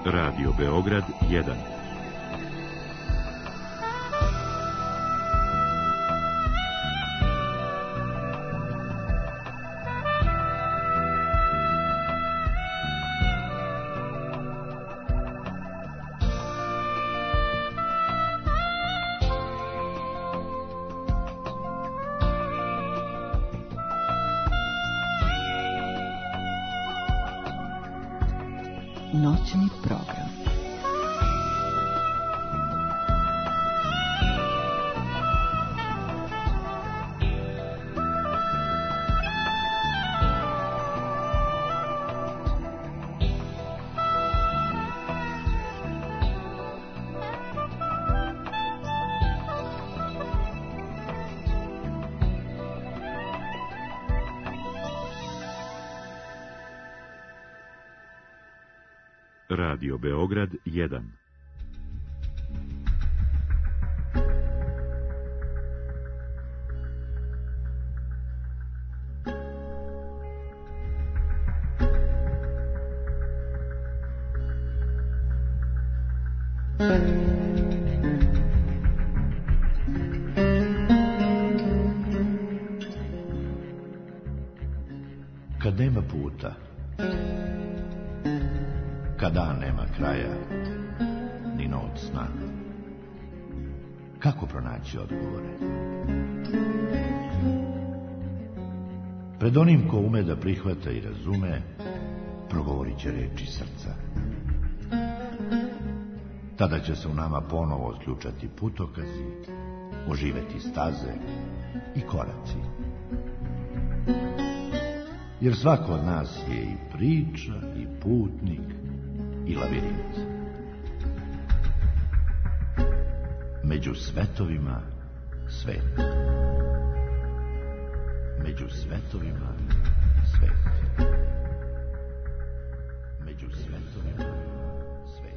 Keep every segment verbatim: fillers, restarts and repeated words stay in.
Radio Beograd jedan. Noćni program. Radio Beograd jedan. Kad nema puta, kada nema kraja, ni noć sna, kako pronaći odgovore? Pred onim ko ume da prihvata i razume, progovorit će reči srca. Tada će se u nama ponovo otključati putokazi, oživeti staze i koraci. Jer svako od nas je i priča, i putnik, i labirint. Među svetovima svet. Među svetovima svet. Među svetovima svet.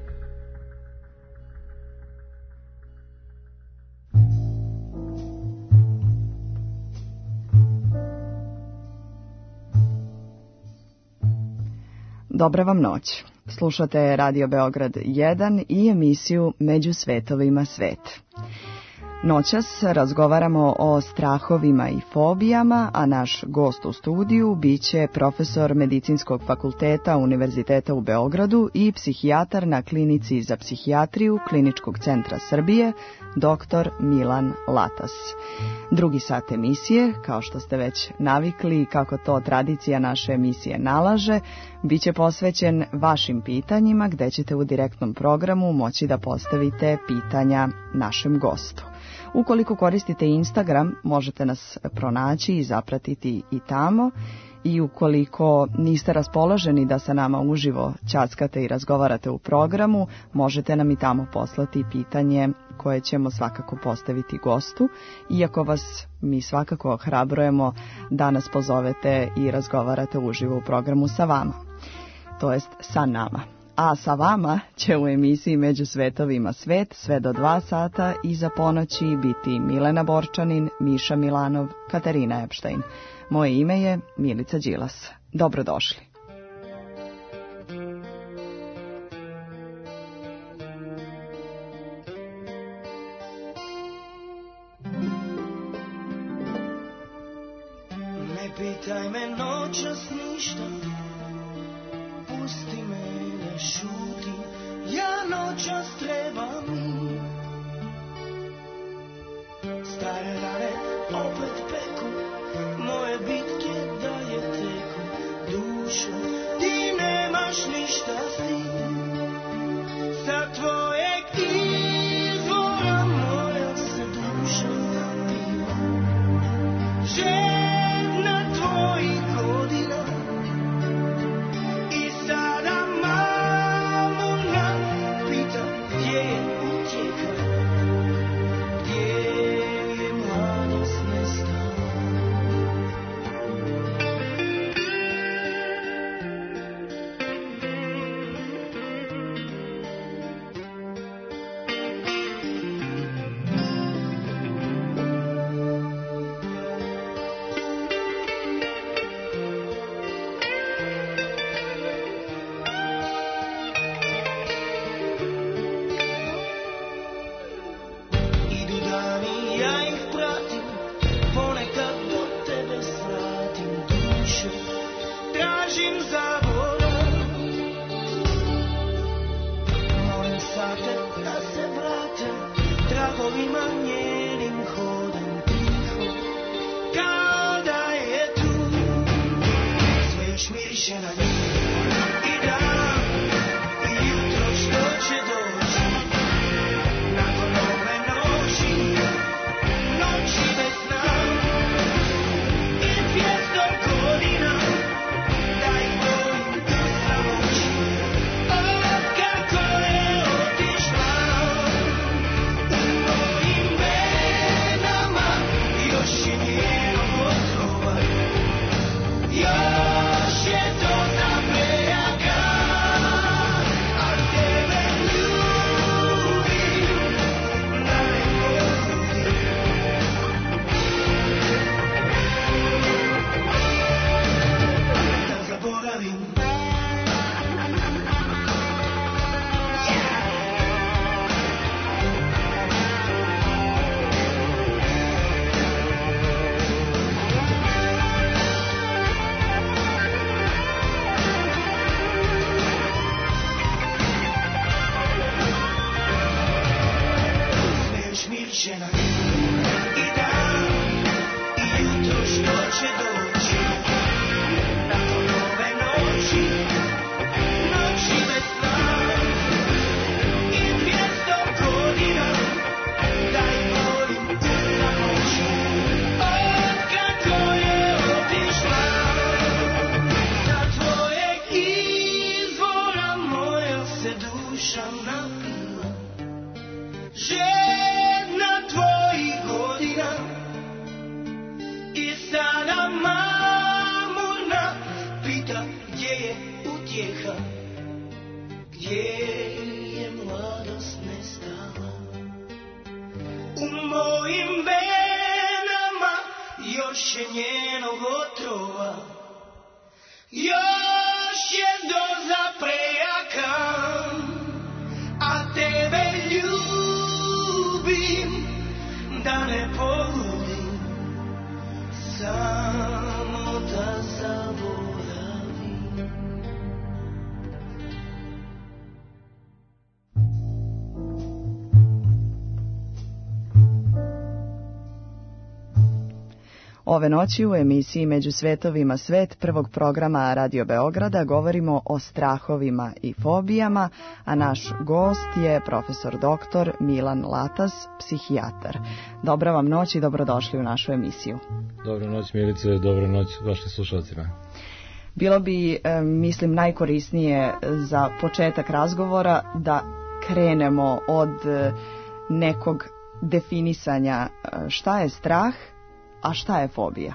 Dobra vam noć. Slušate Radio Beograd jedan i emisiju Među svetovima svet. Noćas razgovaramo o strahovima i fobijama, a naš gost u studiju biće profesor Medicinskog fakulteta Univerziteta u Beogradu i psihijatar na Klinici za psihijatriju Kliničkog centra Srbije, doktor Milan Latas. Drugi sat emisije, kao što ste već navikli i kako to tradicija naše emisije nalaže, biće posvećen vašim pitanjima, gde ćete u direktnom programu moći da postavite pitanja našem gostu. Ukoliko koristite Instagram, možete nas pronaći i zapratiti i tamo. I ukoliko niste raspoloženi da sa nama uživo ćackate i razgovarate u programu, možete nam i tamo poslati pitanje koje ćemo svakako postaviti gostu, iako vas mi svakako ohrabrujemo da nas pozovete i razgovarate uživo u programu sa vama, to jest sa nama. A sa vama će u emisiji Među svetovima svet sve do dva sata iza ponoći biti Milena Borčanin, Miša Milanov, Katarina Epštajn. Moje ime je Milica Đilas. Dobrodošli. Ne pitaj me noćas ništa, pusti me, ne šuti, ja noćas trebam mir. Stare rane opet peku, moje bitke dalje teku. Dušo, ti nemaš ništa s tim, sa tvojeg izvora moja se duša napiva. Žedna tvojih godina i sada mamuna pita gdje je utjeka, gdje je mladost nestala. tražim zaborav. Molim sate da se vrate tragovima njenim hodom tiho, kao da je tu. Sve još miriše na nju i dan i jutro što će doći. Nakon ove noći, noći bez sna i dvjesto godina da ih volim do samoći. O, kako je otišla u mojim venama, još je njenog otrova, još je doza prejaka, a tebe ljubim da ne pozudim, da zaboravim. Sve još miriše na nju i dan i jutro što će doći. Nakon ove noći, noći bez sna i dvjesto godina da ih volim u samoći. O, kako je otišla sa tvojeg izvora, moja se duša napila, žedna tvojih godina, i sada mamurna pita gdje je utjeha, gdje je mladost nestala. U mojim venama još je njenog otrova, još je doza prejaka, a tebe ljubim da ne poludim, samo da zaboravim. Ove noći u emisiji Među svetovima svet prvog programa Radio Beograda govorimo o strahovima i fobijama, a naš gost je profesor doktor Milan Latas, psihijatar. Dobra vam noć i dobrodošli u našu emisiju. Dobro noć Milice, dobro noć vašim slušalcima. Bilo bi, e, mislim, najkorisnije za početak razgovora da krenemo od e, nekog definisanja e, šta je strah, a šta je fobija?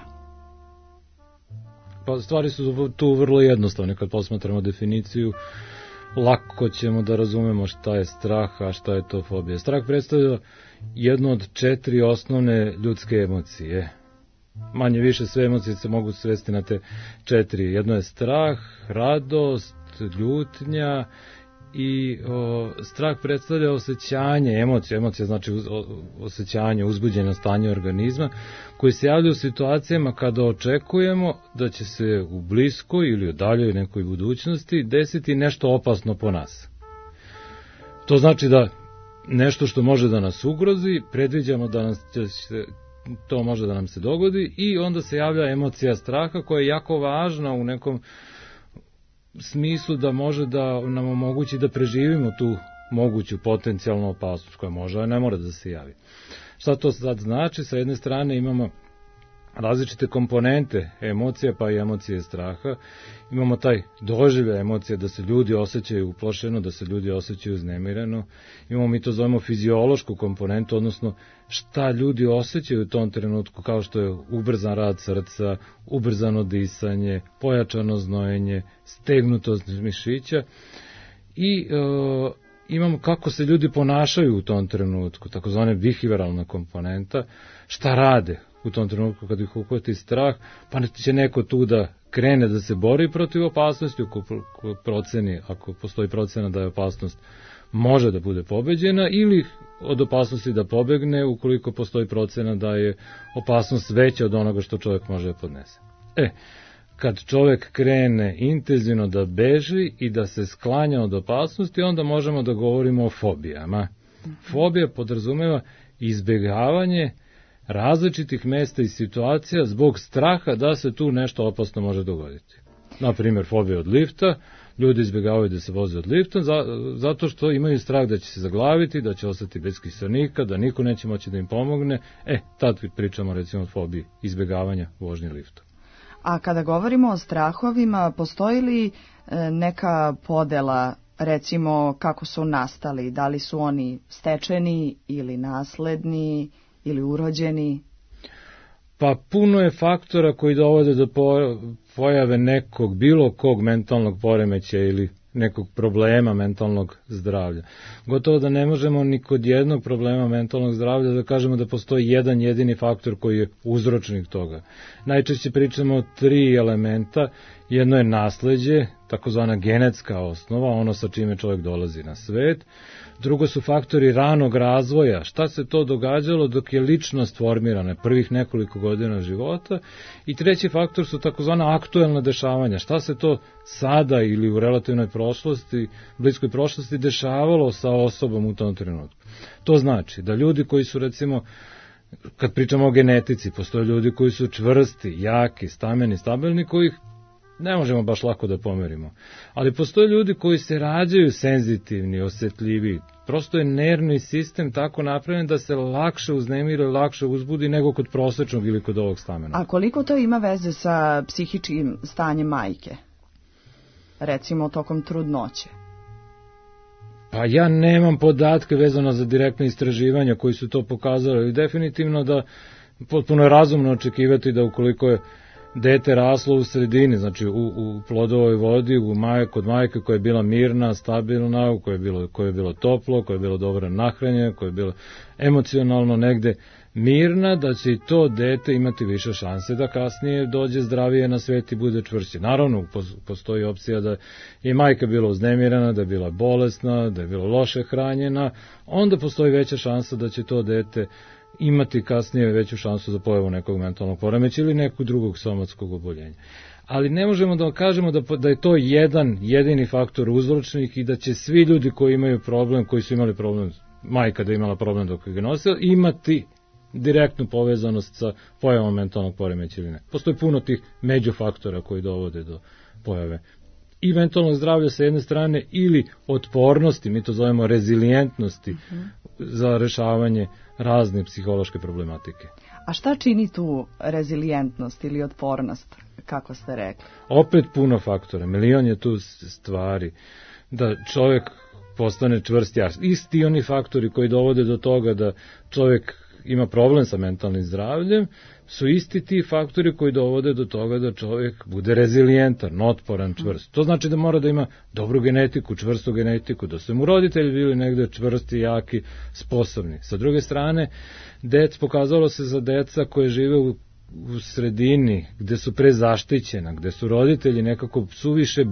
Pa stvari su tu vrlo jednostavne. Kad posmatramo definiciju, lako ćemo da razumemo šta je strah, a šta je to fobija. Strah predstavlja jednu od četiri osnovne ljudske emocije. Manje više sve emocije se mogu svesti na te četiri. Jedno je strah, radost, ljutnja i o, strah predstavlja osjećanje, emocija, emocija znači uz, o, osjećanje, uzbuđeno stanje organizma, koji se javlja u situacijama kada očekujemo da će se u bliskoj ili u daljoj nekoj budućnosti desiti nešto opasno po nas. To znači da nešto što može da nas ugrozi, predviđamo da nas će se, to može da nam se dogodi i onda se javlja emocija straha koja je jako važna u nekom smislu da može da nam omogući da preživimo tu moguću potencijalnu opasnost koja može, a ne mora da se javi. Šta to sad znači? Sa jedne strane imamo različite komponente emocija, pa i emocije straha. Imamo taj doživljaj emocija da se ljudi osjećaju uplašeno, da se ljudi osjećaju uznemireno. Imamo, mi to zovemo fiziološku komponentu, odnosno šta ljudi osjećaju u tom trenutku, kao što je ubrzan rad srca, ubrzano disanje, pojačano znojenje, stegnutost mišića i e, imamo kako se ljudi ponašaju u tom trenutku, takozvane behavioralna komponenta, šta rade u tom trenutku kad ih uhvati strah, pa će neko tu da krene da se bori protiv opasnosti, ako proceni, ako postoji procena da je opasnost može da bude pobeđena, ili od opasnosti da pobegne ukoliko postoji procena da je opasnost veća od onoga što čovjek može da podnese. E, kad čovek krene intenzivno da beži i da se sklanja od opasnosti, onda možemo da govorimo o fobijama. Fobija podrazumeva izbjegavanje različitih mesta i situacija zbog straha da se tu nešto opasno može dogoditi. Na primjer, fobija od lifta, ljudi izbjegavaju da se voze od lifta zato što imaju strah da će se zaglaviti, da će ostati bez kiselnika, da niko neće moći da im pomogne. E, tad pričamo recimo o fobiji izbjegavanja vožnje liftom. A kada govorimo o strahovima, postoji li neka podela, recimo kako su nastali, da li su oni stečeni ili nasledni ili urođeni? Pa puno je faktora koji dovode do pojave nekog, bilo kog mentalnog poremećaja ili nekog problema mentalnog zdravlja. Gotovo da ne možemo ni kod jednog problema mentalnog zdravlja da kažemo da postoji jedan jedini faktor koji je uzročnik toga. Najčešće pričamo o tri elementa. Jedno je nasleđe, takozvana genetska osnova, ono sa čime čovjek dolazi na svet. Drugo su faktori ranog razvoja, šta se to događalo dok je ličnost formirana prvih nekoliko godina života. I treći faktor su takozvana aktuelna dešavanja, šta se to sada ili u relativnoj prošlosti, bliskoj prošlosti dešavalo sa osobom u tom trenutku. To znači da ljudi koji su recimo, kad pričamo o genetici, postoje ljudi koji su čvrsti, jaki, stameni, stabilni, kojih ne možemo baš lako da pomerimo. Ali postoje ljudi koji se rađaju senzitivni, osjetljivi. Prosto je nervni sistem tako napravljen da se lakše uznemira, lakše uzbudi nego kod prosečnog ili kod ovog stamena. A koliko to ima veze sa psihičkim stanjem majke? Recimo tokom trudnoće. Pa ja nemam podatke vezano za direktne istraživanja koji su to pokazali. I definitivno da potpuno je razumno očekivati da ukoliko je dete raslo u sredini, znači u, u plodovoj vodi, u maj, kod majke koja je bila mirna, stabilna, koje je bilo, koje je bilo toplo, koje je bilo dobro nahranjeno, koje je bilo emocionalno negde mirna, da će i to dete imati više šanse da kasnije dođe zdravije na svet i bude čvršće. Naravno, postoji opcija da je majka bila uznemirana, da je bila bolesna, da je bila loše hranjena, onda postoji veća šansa da će to dete imati kasnije veću šansu za pojavu nekog mentalnog poremeća ili nekog drugog somatskog oboljenja. Ali ne možemo da kažemo da, da je to jedan jedini faktor uzročnik i da će svi ljudi koji imaju problem, koji su imali problem, majka da je imala problem dok je ga nosila, imati direktnu povezanost sa pojavom mentalnog poremeća ili ne. Postoji puno tih međufaktora koji dovode do pojave i mentalnog zdravlja sa jedne strane ili otpornosti, mi to zovemo rezilijentnosti, uh-huh. za rešavanje razne psihološke problematike. A šta čini tu rezilijentnost ili otpornost, kako ste rekli? Opet puno faktora, milion je tu stvari, da čovjek postane čvrst jak. Isti oni faktori koji dovode do toga da čovjek ima problem sa mentalnim zdravljem, su isti ti faktori koji dovode do toga da čovjek bude rezilijentan, otporan, čvrst. To znači da mora da ima dobru genetiku, čvrstu genetiku, da su mu roditelji bili negde čvrsti, jaki, sposobni. Sa druge strane, dec, pokazalo se za deca koje žive u, u sredini, gde su prezaštićena, gde su roditelji nekako suviše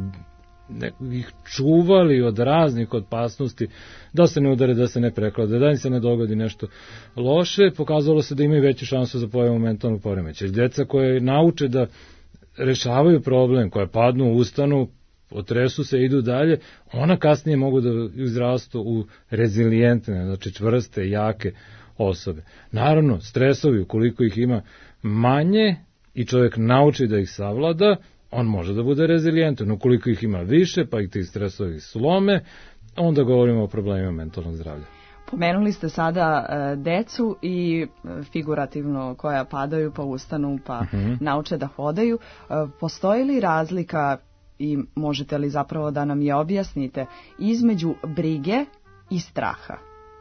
ih čuvali od raznih opasnosti, da se ne udare, da se ne preklade, da im se ne dogodi nešto loše, pokazalo se da imaju veću šansu za pojavu mentalnog poremećaja. Deca koje nauče da rešavaju problem, koje padnu, ustanu, otresu se, idu dalje, ona kasnije mogu da izrastu u rezilijentne, znači čvrste, jake osobe. Naravno, stresovi, ukoliko ih ima manje i čovjek nauči da ih savlada, on može da bude rezilijentan. Ukoliko ih ima više, pa ih ti stresovi slome, onda govorimo o problemima mentalnog zdravlja. Pomenuli ste sada e, decu i e, figurativno koja padaju pa ustanu pa uh-huh. nauče da hodaju. E, postoji li razlika i možete li zapravo da nam je objasnite između brige i straha?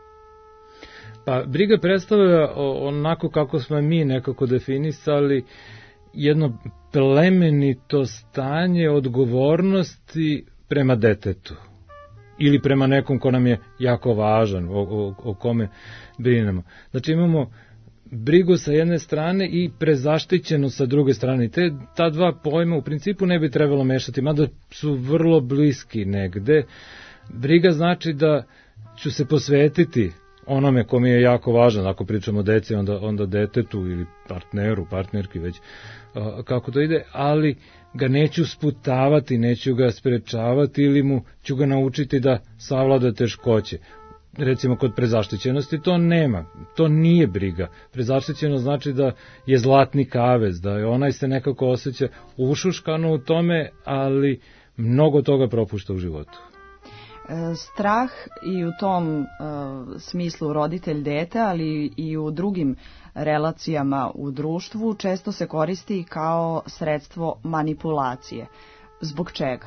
Pa briga predstavlja onako kako smo mi nekako definisali jedno plemenito stanje odgovornosti prema detetu ili prema nekom ko nam je jako važan, o, o, o kome brinemo. Znači imamo brigu sa jedne strane i prezaštićeno sa druge strane. I te, ta dva pojma u principu ne bi trebalo mešati, mada su vrlo bliski negde. Briga znači da ću se posvetiti onome ko mi je jako važan, ako pričamo o deci, onda, onda detetu ili partneru, partnerki već, uh, kako to ide, ali ga neću sputavati, neću ga sprečavati ili mu ću ga naučiti da savlada teškoće. Recimo kod prezaštićenosti to nema, to nije briga. Prezaštićeno znači da je zlatni kavez, da je onaj se nekako osjeća ušuškano u tome, ali mnogo toga propušta u životu. Strah i u tom uh, smislu roditelj dete, ali i u drugim relacijama u društvu često se koristi kao sredstvo manipulacije. Zbog čega?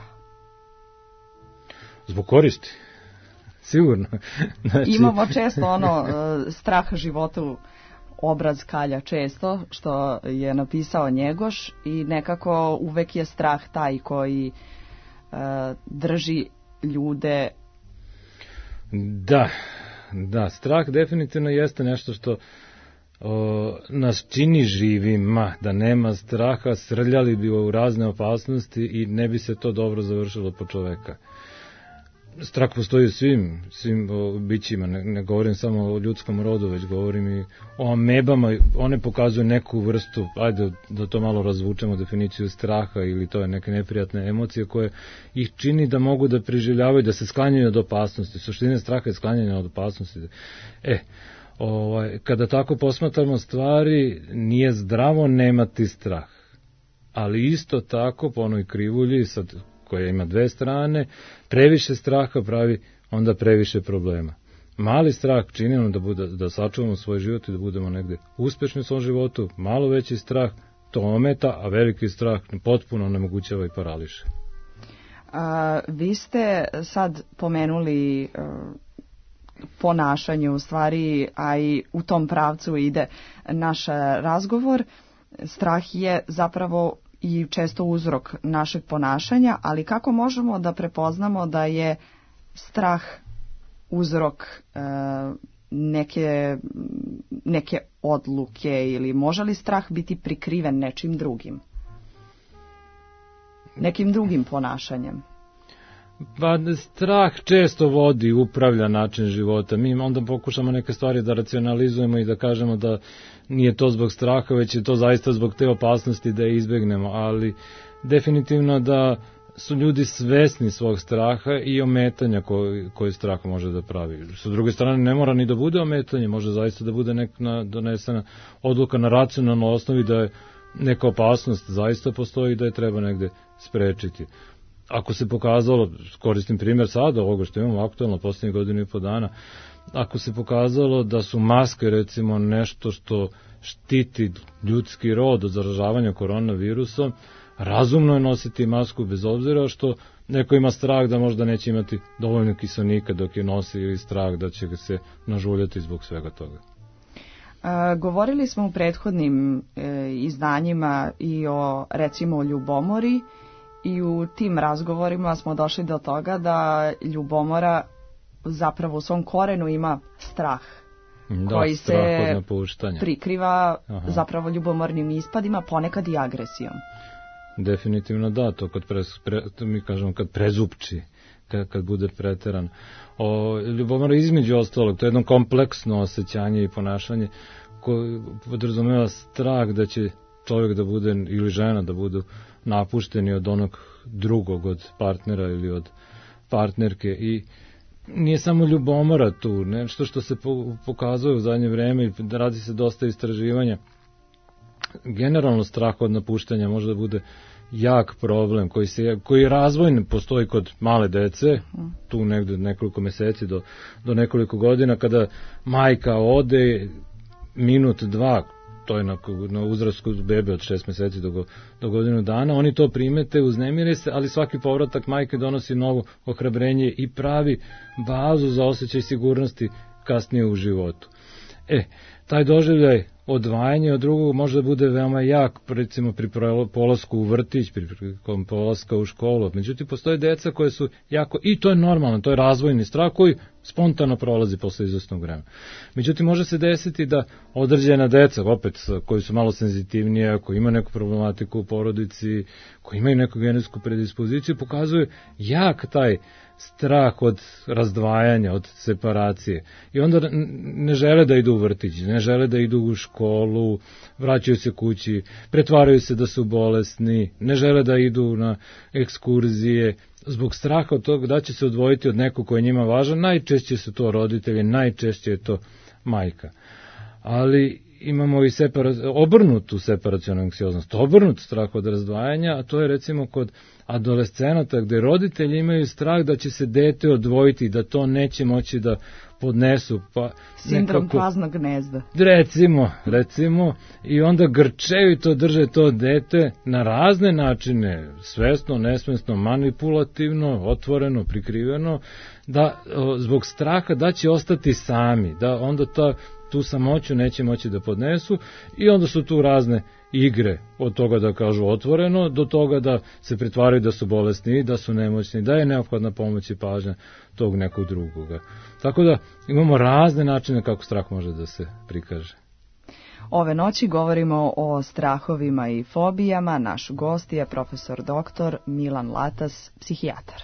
Zbog koristi. Sigurno. Znači... Imamo često ono uh, strah životu, obraz kalja često, što je napisao Njegoš, i nekako uvek je strah taj koji uh, drži ljude. Da, da, strah definitivno jeste nešto što o, nas čini živima. Da nema straha, srljali bi u razne opasnosti i ne bi se to dobro završilo po čoveka. Strah postoji u svim, svim o, bićima, ne, ne govorim samo o ljudskom rodu, već govorim i o amebama, one pokazuju neku vrstu, ajde da to malo razvučemo, definiciju straha, ili to je neke neprijatne emocije koje ih čini da mogu da preživljavaju, da se sklanjaju od opasnosti. Suština straha je sklanjanje od opasnosti. E, ovaj, kada tako posmatramo stvari, nije zdravo nemati strah, ali isto tako po onoj krivulji, sad koja ima dve strane, previše straha pravi onda previše problema. Mali strah čini nam da, bude, da sačuvamo svoj život i da budemo negde uspešni u svom životu, malo veći strah to ometa, a veliki strah potpuno onemogućava i parališe. A, vi ste sad pomenuli a, ponašanje u stvari, a i u tom pravcu ide naš razgovor. Strah je zapravo i često uzrok našeg ponašanja, ali kako možemo da prepoznamo da je strah uzrok e, neke, neke odluke, ili može li strah biti prikriven nečim drugim? Nekim drugim ponašanjem? Pa strah često vodi, upravlja način života. Mi onda pokušamo neke stvari da racionalizujemo i da kažemo da nije to zbog straha, već je to zaista zbog te opasnosti da je izbegnemo, ali definitivno da su ljudi svesni svog straha i ometanja koji, koji strah može da pravi. Sa druge strane, ne mora ni da bude ometanje, može zaista da bude neka donesena odluka na racionalnoj osnovi da je neka opasnost zaista postoji i da je treba negde sprečiti. Ako se pokazalo, koristim primjer sada, ovoga što imamo aktualno posljednjih godinu i po dana, ako se pokazalo da su maske recimo nešto što štiti ljudski rod od zaražavanja koronavirusom, razumno je nositi masku bez obzira što neko ima strah da možda neće imati dovoljno kiselnika dok je nosi, ili strah da će ga se nažuljati zbog svega toga. A, govorili smo u prethodnim e, izdanjima i o recimo ljubomori, i u tim razgovorima smo došli do toga da ljubomora zapravo u svom korenu ima strah, da, koji strah se prikriva Aha. zapravo ljubomornim ispadima, ponekad i agresijom. Definitivno da, to kad pre, pre, to mi kažemo kad prezupči, kad, kad bude preteran. O, ljubomora između ostalog, to je jedno kompleksno osjećanje i ponašanje koje podrazumeva strah da će čovjek da bude, ili žena da budu napušteni od onog drugog, od partnera ili od partnerke. I nije samo ljubomora tu, nešto što se pokazuje u zadnje vreme i radi se dosta istraživanja. Generalno strah od napuštanja može da bude jak problem koji, se, koji razvojno postoji kod male dece, tu negde nekoliko meseci do, do nekoliko godina, kada majka ode minut, dva, to je na, na uzrastu bebe od šest meseci do, do godinu dana, oni to primete, uznemire se, ali svaki povratak majke donosi novo ohrabrenje i pravi bazu za osjećaj sigurnosti kasnije u životu. E, taj doživljaj odvajanje od drugog može da bude veoma jak, recimo pri polasku u vrtić, pri polaska u školu. Međutim, postoje deca koje su jako, i to je normalno, to je razvojni strah koji spontano prolazi posle izvesnog vremena. Međutim, može se desiti da određena deca, opet koji su malo senzitivnije, koji ima neku problematiku u porodici, koji imaju neku genetsku predispoziciju, pokazuju jak taj strah od razdvajanja, od separacije. I onda ne žele da idu u vrtić, ne žele da idu u školu, vraćaju se kući, pretvaraju se da su bolesni, ne žele da idu na ekskurzije, zbog straha od toga da će se odvojiti od nekog koji je njima važan. Najčešće su to roditelji, najčešće je to majka. Ali imamo i separa, obrnutu separacionu anksioznost, obrnut strah od razdvajanja, a to je recimo kod adolescenata gde roditelji imaju strah da će se dete odvojiti, da to neće moći da podnesu. Pa sindrom nekako, praznog gnezda. Recimo, recimo, i onda grčeju i to drže to dete na razne načine, svesno, nesvesno, manipulativno, otvoreno, prikriveno, da o, zbog straha da će ostati sami, da onda ta tu samoću neće moći da podnesu i onda su tu razne igre od toga da kažu otvoreno do toga da se pretvaraju da su bolesni, da su nemoćni, da je neophodna pomoć i pažnja tog nekog drugoga. Tako da imamo razne načine kako strah može da se prikaže. Ove noći govorimo o strahovima i fobijama. Naš gost je profesor doktor Milan Latas, psihijatar.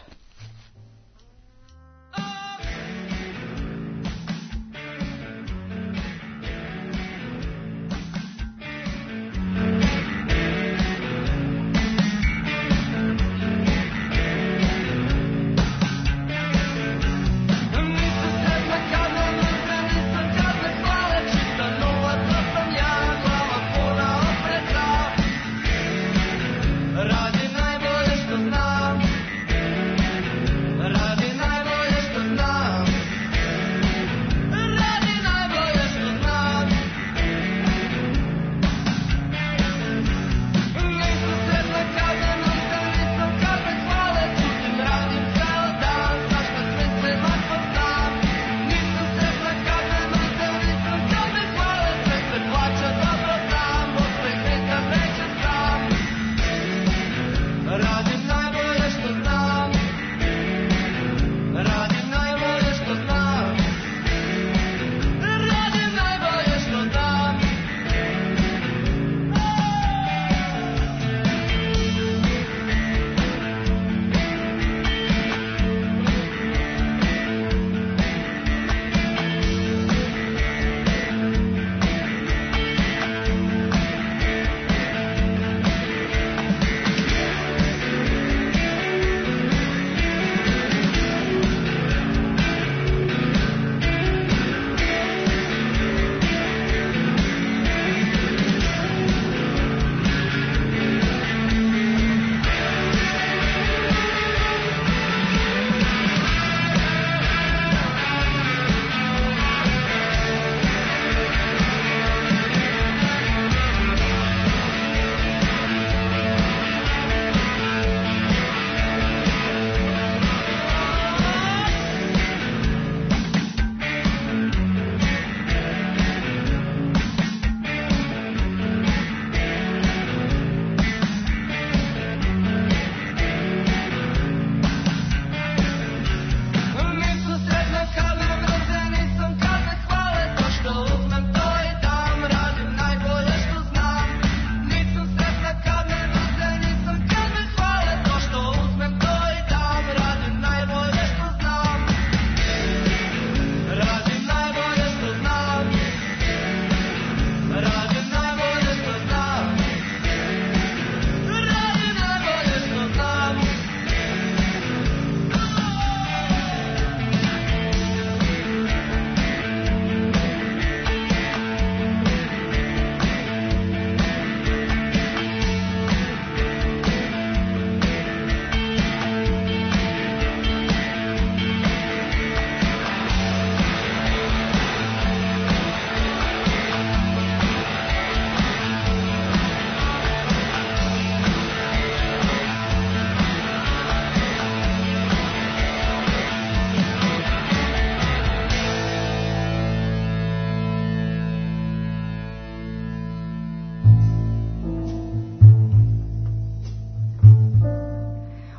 Radim najbolje što znam.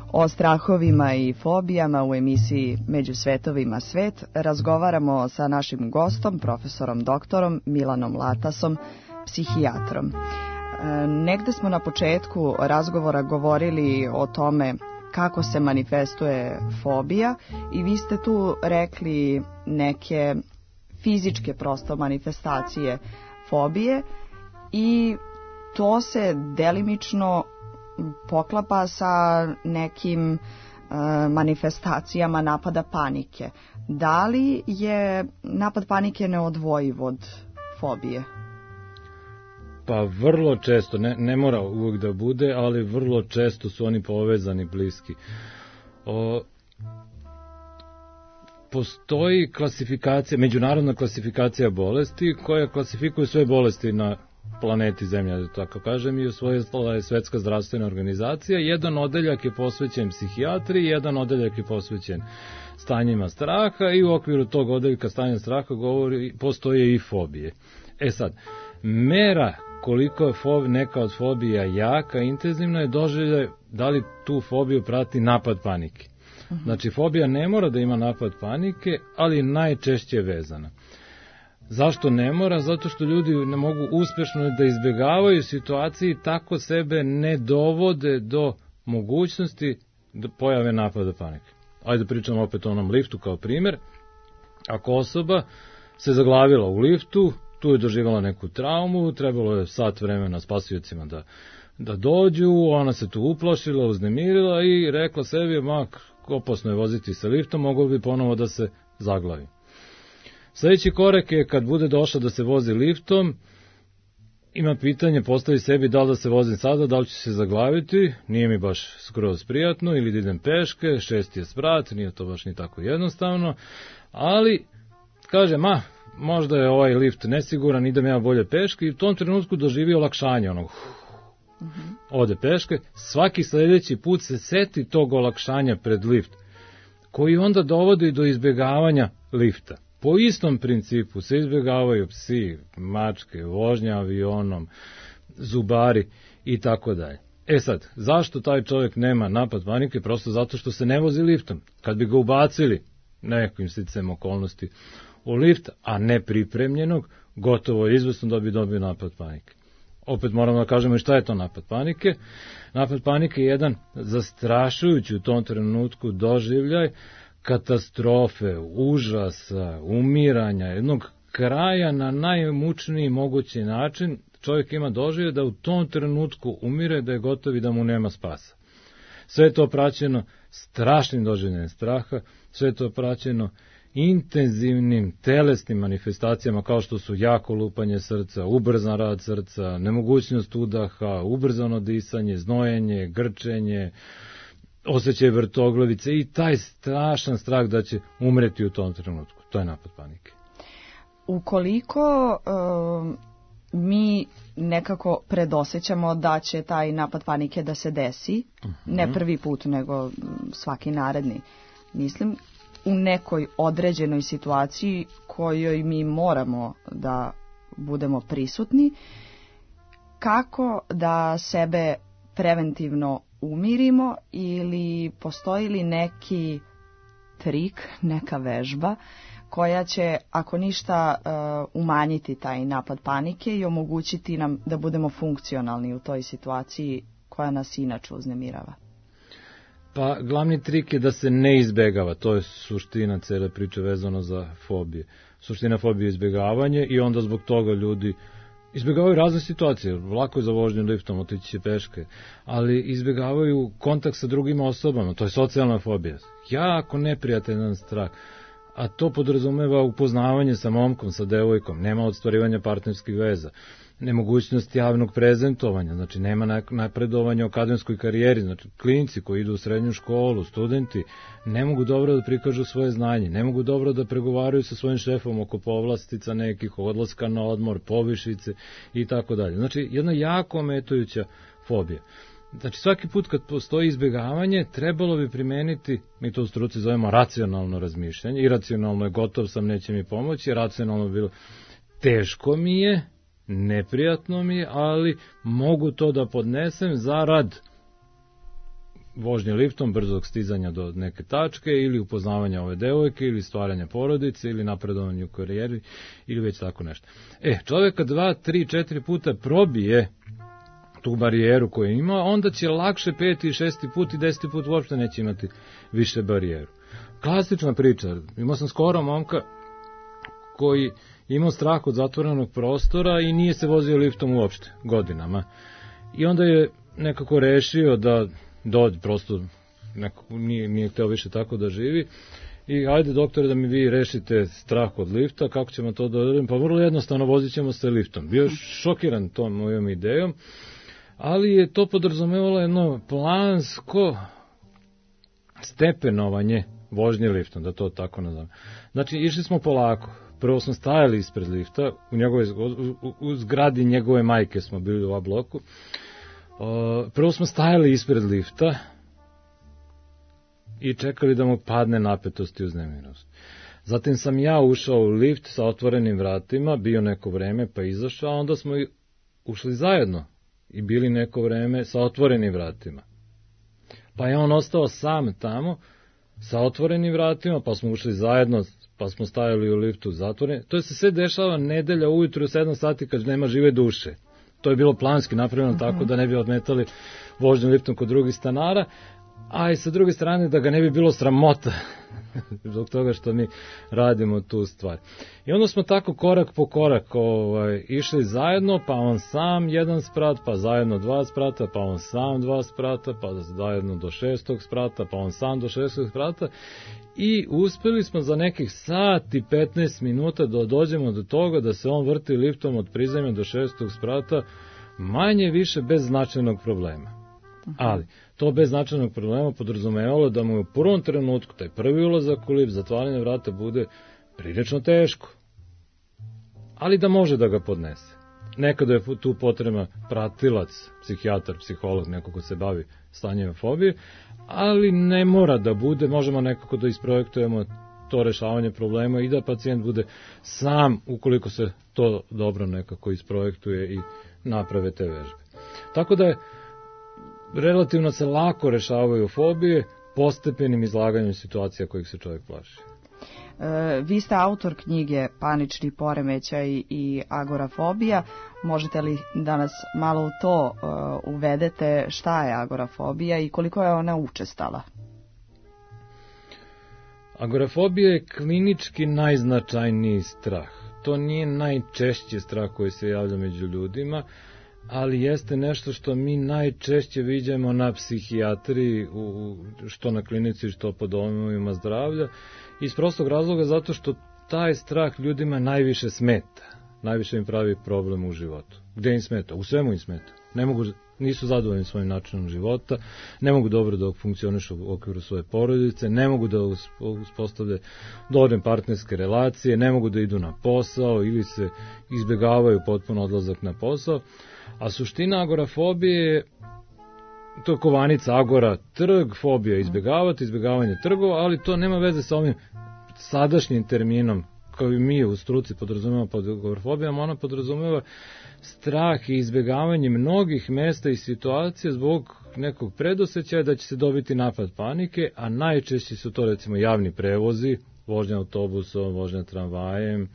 O strahovima i fobijama u emisiji Među svetovima svet razgovaramo sa našim gostom, profesorom doktorom Milanom Latasom, psihijatrom. Negde smo na početku razgovora govorili o tome kako se manifestuje fobija i vi ste tu rekli neke fizičke prosto manifestacije fobije i to se delimično poklapa sa nekim e, manifestacijama napada panike. Da li je napad panike neodvojiv od fobije? Pa vrlo često, ne, ne mora uvijek da bude, ali vrlo često su oni povezani, bliski. O, postoji klasifikacija, međunarodna klasifikacija bolesti koja klasifikuje sve bolesti na planeti Zemlja, da tako kažem, i usvojila je Svetska zdravstvena organizacija. Jedan odeljak je posvećen psihijatriji, jedan odeljak je posvećen stanjima straha i u okviru tog odeljka stanja straha govori, postoje i fobije. E sad, mera koliko je fob, neka od fobija jaka, intenzivna je doživljaj da li tu fobiju prati napad panike. Uh-huh. Znači, fobija ne mora da ima napad panike, ali najčešće je vezana. Zašto ne mora? Zato što ljudi ne mogu uspešno da izbjegavaju situaciji, tako sebe ne dovode do mogućnosti da pojave napada panike. Ajde pričamo opet o onom liftu kao primjer. Ako osoba se zaglavila u liftu, tu je doživjela neku traumu, trebalo je sat vremena spasiocima da, da dođu, ona se tu uplašila, uznemirila i rekla sebi, mak, opasno je voziti sa liftom, moglo bi ponovo da se zaglavi. Sljedeći korak je kad bude došla da se vozi liftom, ima pitanje, postavi sebi da li da se vozim sada, da li ću se zaglaviti, nije mi baš skroz prijatno, ili da idem peške, šesti je sprat, nije to baš ni tako jednostavno, ali kaže, ma, možda je ovaj lift nesiguran, idem ja bolje peške i u tom trenutku doživi olakšanje, onog, uh-huh. ode peške, svaki sljedeći put se seti tog olakšanja pred lift, koji onda dovodi do izbjegavanja lifta. Po istom principu se izbjegavaju psi, mačke, vožnja avionom, zubari i tako dalje. E sad, zašto taj čovjek nema napad panike? Prosto zato što se ne vozi liftom. Kad bi ga ubacili nekim sticajem okolnosti u lift, a ne pripremljenog, gotovo je izvesno da bi dobio napad panike. Opet moramo da kažemo i šta je to napad panike. Napad panike je jedan zastrašujući u tom trenutku doživljaj katastrofe, užasa, umiranja, jednog kraja na najmučniji mogući način. Čovjek ima doživljaj da u tom trenutku umire, da je gotov i da mu nema spasa. Sve je to praćeno strašnim doživljajem straha, sve je to praćeno intenzivnim telesnim manifestacijama kao što su jako lupanje srca, ubrzan rad srca, nemogućnost udaha, ubrzano disanje, znojenje, grčenje, osjećaj vrtoglavice i taj strašan strah da će umreti u tom trenutku. To je napad panike. Ukoliko uh, mi nekako predosjećamo da će taj napad panike da se desi, uh-huh. ne prvi put, nego svaki naredni, mislim, u nekoj određenoj situaciji kojoj mi moramo da budemo prisutni, kako da sebe preventivno umirimo ili postoji li neki trik, neka vežba koja će, ako ništa, uh, umanjiti taj napad panike i omogućiti nam da budemo funkcionalni u toj situaciji koja nas inače uznemirava? Pa glavni trik je da se ne izbegava, to je suština cele priče vezano za fobije. Suština fobije je izbegavanje i onda zbog toga ljudi izbjegavaju razne situacije, lako je za vožnju liftom, otići će peške, ali izbjegavaju kontakt sa drugim osobama, to je socijalna fobija. Jako neprijateljan strah, a to podrazumeva upoznavanje sa momkom, sa devojkom, nema ostvarivanja partnerskih veza, nemogućnost javnog prezentovanja, znači nema napredovanja u akademskoj karijeri, znači klinci koji idu u srednju školu, studenti, ne mogu dobro da prikažu svoje znanje, ne mogu dobro da pregovaraju sa svojim šefom oko povlastica nekih, odlaska na odmor, povišice i tako dalje. Znači jedna jako ometajuća fobija. Znači svaki put kad postoji izbjegavanje, trebalo bi primeniti, mi to u struci zovemo racionalno razmišljanje, iracionalno je gotov sam, neće mi pomoći, racionalno je bilo teško mi je, neprijatno mi je, ali mogu to da podnesem zarad vožnje liftom, brzog stizanja do neke tačke ili upoznavanja ove devojke ili stvaranja porodice ili napredovanja u karijeri ili već tako nešto. E, čovjeka dva, tri, četiri puta probije tu barijeru koju ima, onda će lakše peti, šesti put i deseti put uopšte neće imati više barijeru. Klasična priča, imao sam skoro momka koji imao strah od zatvorenog prostora i nije se vozio liftom uopšte godinama. I onda je nekako rešio da dođe, prosto nekako nije, nije hteo više tako da živi. I ajde doktore da mi vi rešite strah od lifta, kako ćemo to da odradimo? Pa vrlo jednostavno, vozit ćemo se liftom. Bio šokiran tom mojom idejom, ali je to podrazumevalo jedno plansko stepenovanje vožnje liftom, da to tako nazovem. Znači, išli smo polako. Prvo smo stajali ispred lifta, u, njegove, u, u zgradi njegove majke smo bili u A bloku. Prvo smo stajali ispred lifta i čekali da mu padne napetost i uznemirenost. Zatim sam ja ušao u lift sa otvorenim vratima, bio neko vreme pa izašao, a onda smo ušli zajedno i bili neko vreme sa otvorenim vratima. Pa je on ostao sam tamo sa otvorenim vratima, pa smo ušli zajedno, pa smo stajali u liftu zatvoreni. To se sve dešava nedelja ujutru u sedam sati kad nema žive duše. To je bilo planski napravljeno uh-huh. tako da ne bi odmetali vožnju liftom kod drugih stanara, a i sa druge strane da ga ne bi bilo sramota zbog toga što mi radimo tu stvar. I onda smo tako korak po korak ovaj, išli zajedno, pa on sam jedan sprat, pa zajedno dva sprata, pa on sam dva sprata, pa zajedno do šestog sprata, pa on sam do šestog sprata i uspeli smo za nekih sat i petnaest minuta da dođemo do toga da se on vrti liftom od prizemlja do šestog sprata manje više bez značajnog problema. Ali, to bez značajnog problema podrazumevalo da mu u prvom trenutku, taj prvi ulazak u lift, zatvaranje vrata bude prilično teško. Ali da može da ga podnese. Nekada je tu potrebna pratilac, psihijatar, psiholog, neko ko se bavi stanjem fobije, ali ne mora da bude, možemo nekako da isprojektujemo to rešavanje problema i da pacijent bude sam, ukoliko se to dobro nekako isprojektuje i naprave te vežbe. Tako da je relativno se lako rešavaju fobije postepenim izlaganjem situacija kojih se čovjek plaši. E, vi ste autor knjige Panični poremećaj i agorafobija. Možete li da nas malo u to uh, uvedete šta je agorafobija i koliko je ona učestala? Agorafobija je klinički najznačajniji strah. To nije najčešći strah koji se javlja među ljudima, ali jeste nešto što mi najčešće viđamo na psihijatriji, u, što na klinici, što po domovima zdravlja, iz prostog razloga zato što taj strah ljudima najviše smeta, najviše im pravi problem u životu. Gde im smeta? U svemu im smeta. Ne mogu, nisu zadovoljni svojim načinom života, ne mogu dobro da funkcionišu u okviru svoje porodice, ne mogu da uspostavlja dobre partnerske relacije, ne mogu da idu na posao ili se izbegavaju potpuno odlazak na posao. A suština agorafobije je, to je kovanica agora, trg, fobija, izbjegavati, izbjegavanje trgova, ali to nema veze sa ovim sadašnjim terminom, kao i mi u struci podrazumeva pod agorafobijom, ona podrazumeva strah i izbjegavanje mnogih mesta i situacija zbog nekog predosećaja da će se dobiti napad panike, a najčešće su to recimo javni prevozi, vožnja autobusom, vožnja tramvajem,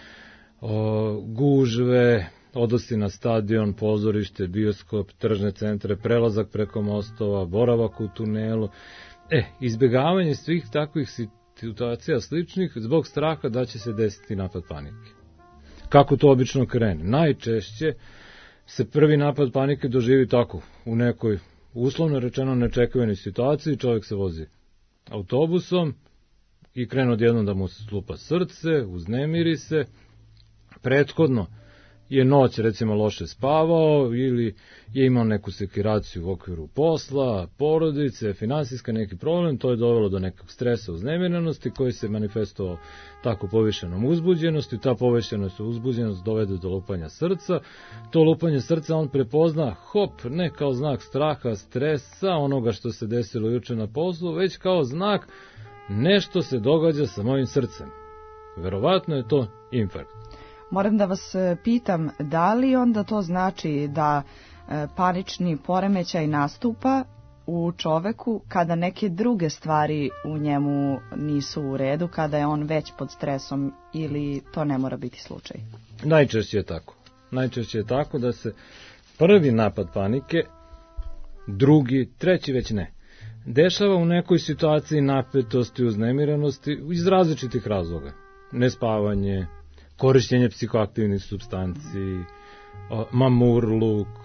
o, gužve, odlasci na stadion, pozorište, bioskop, tržne centre, prelazak preko mostova, boravak u tunelu. E, izbjegavanje svih takvih situacija sličnih zbog straha da će se desiti napad panike. Kako to obično krene? Najčešće se prvi napad panike doživi tako, u nekoj uslovno rečeno nečekivanoj situaciji, čovjek se vozi autobusom i krene odjednom da mu slupa srce, uznemiri se, prethodno je noć recimo loše spavao ili je imao neku sekiraciju u okviru posla, porodice, finansijska neki problem, to je dovelo do nekog stresa, uznemirenosti koji se manifestovao tako povišenom uzbuđenosti, ta povišenost uzbuđenost dovede do lupanja srca, to lupanje srca on prepozna hop, ne kao znak straha, stresa, onoga što se desilo juče na poslu, već kao znak nešto se događa sa mojim srcem. Verovatno je to infarkt. Moram da vas pitam, da li onda to znači da panični poremećaj nastupa u čoveku kada neke druge stvari u njemu nisu u redu, kada je on već pod stresom, ili to ne mora biti slučaj? Najčešće je tako. Najčešće je tako da se prvi napad panike, drugi, treći već ne, dešava u nekoj situaciji napetosti, uznemirenosti iz različitih razloga. Nespavanje, korišćenje psihoaktivnih supstanci, mamurluk,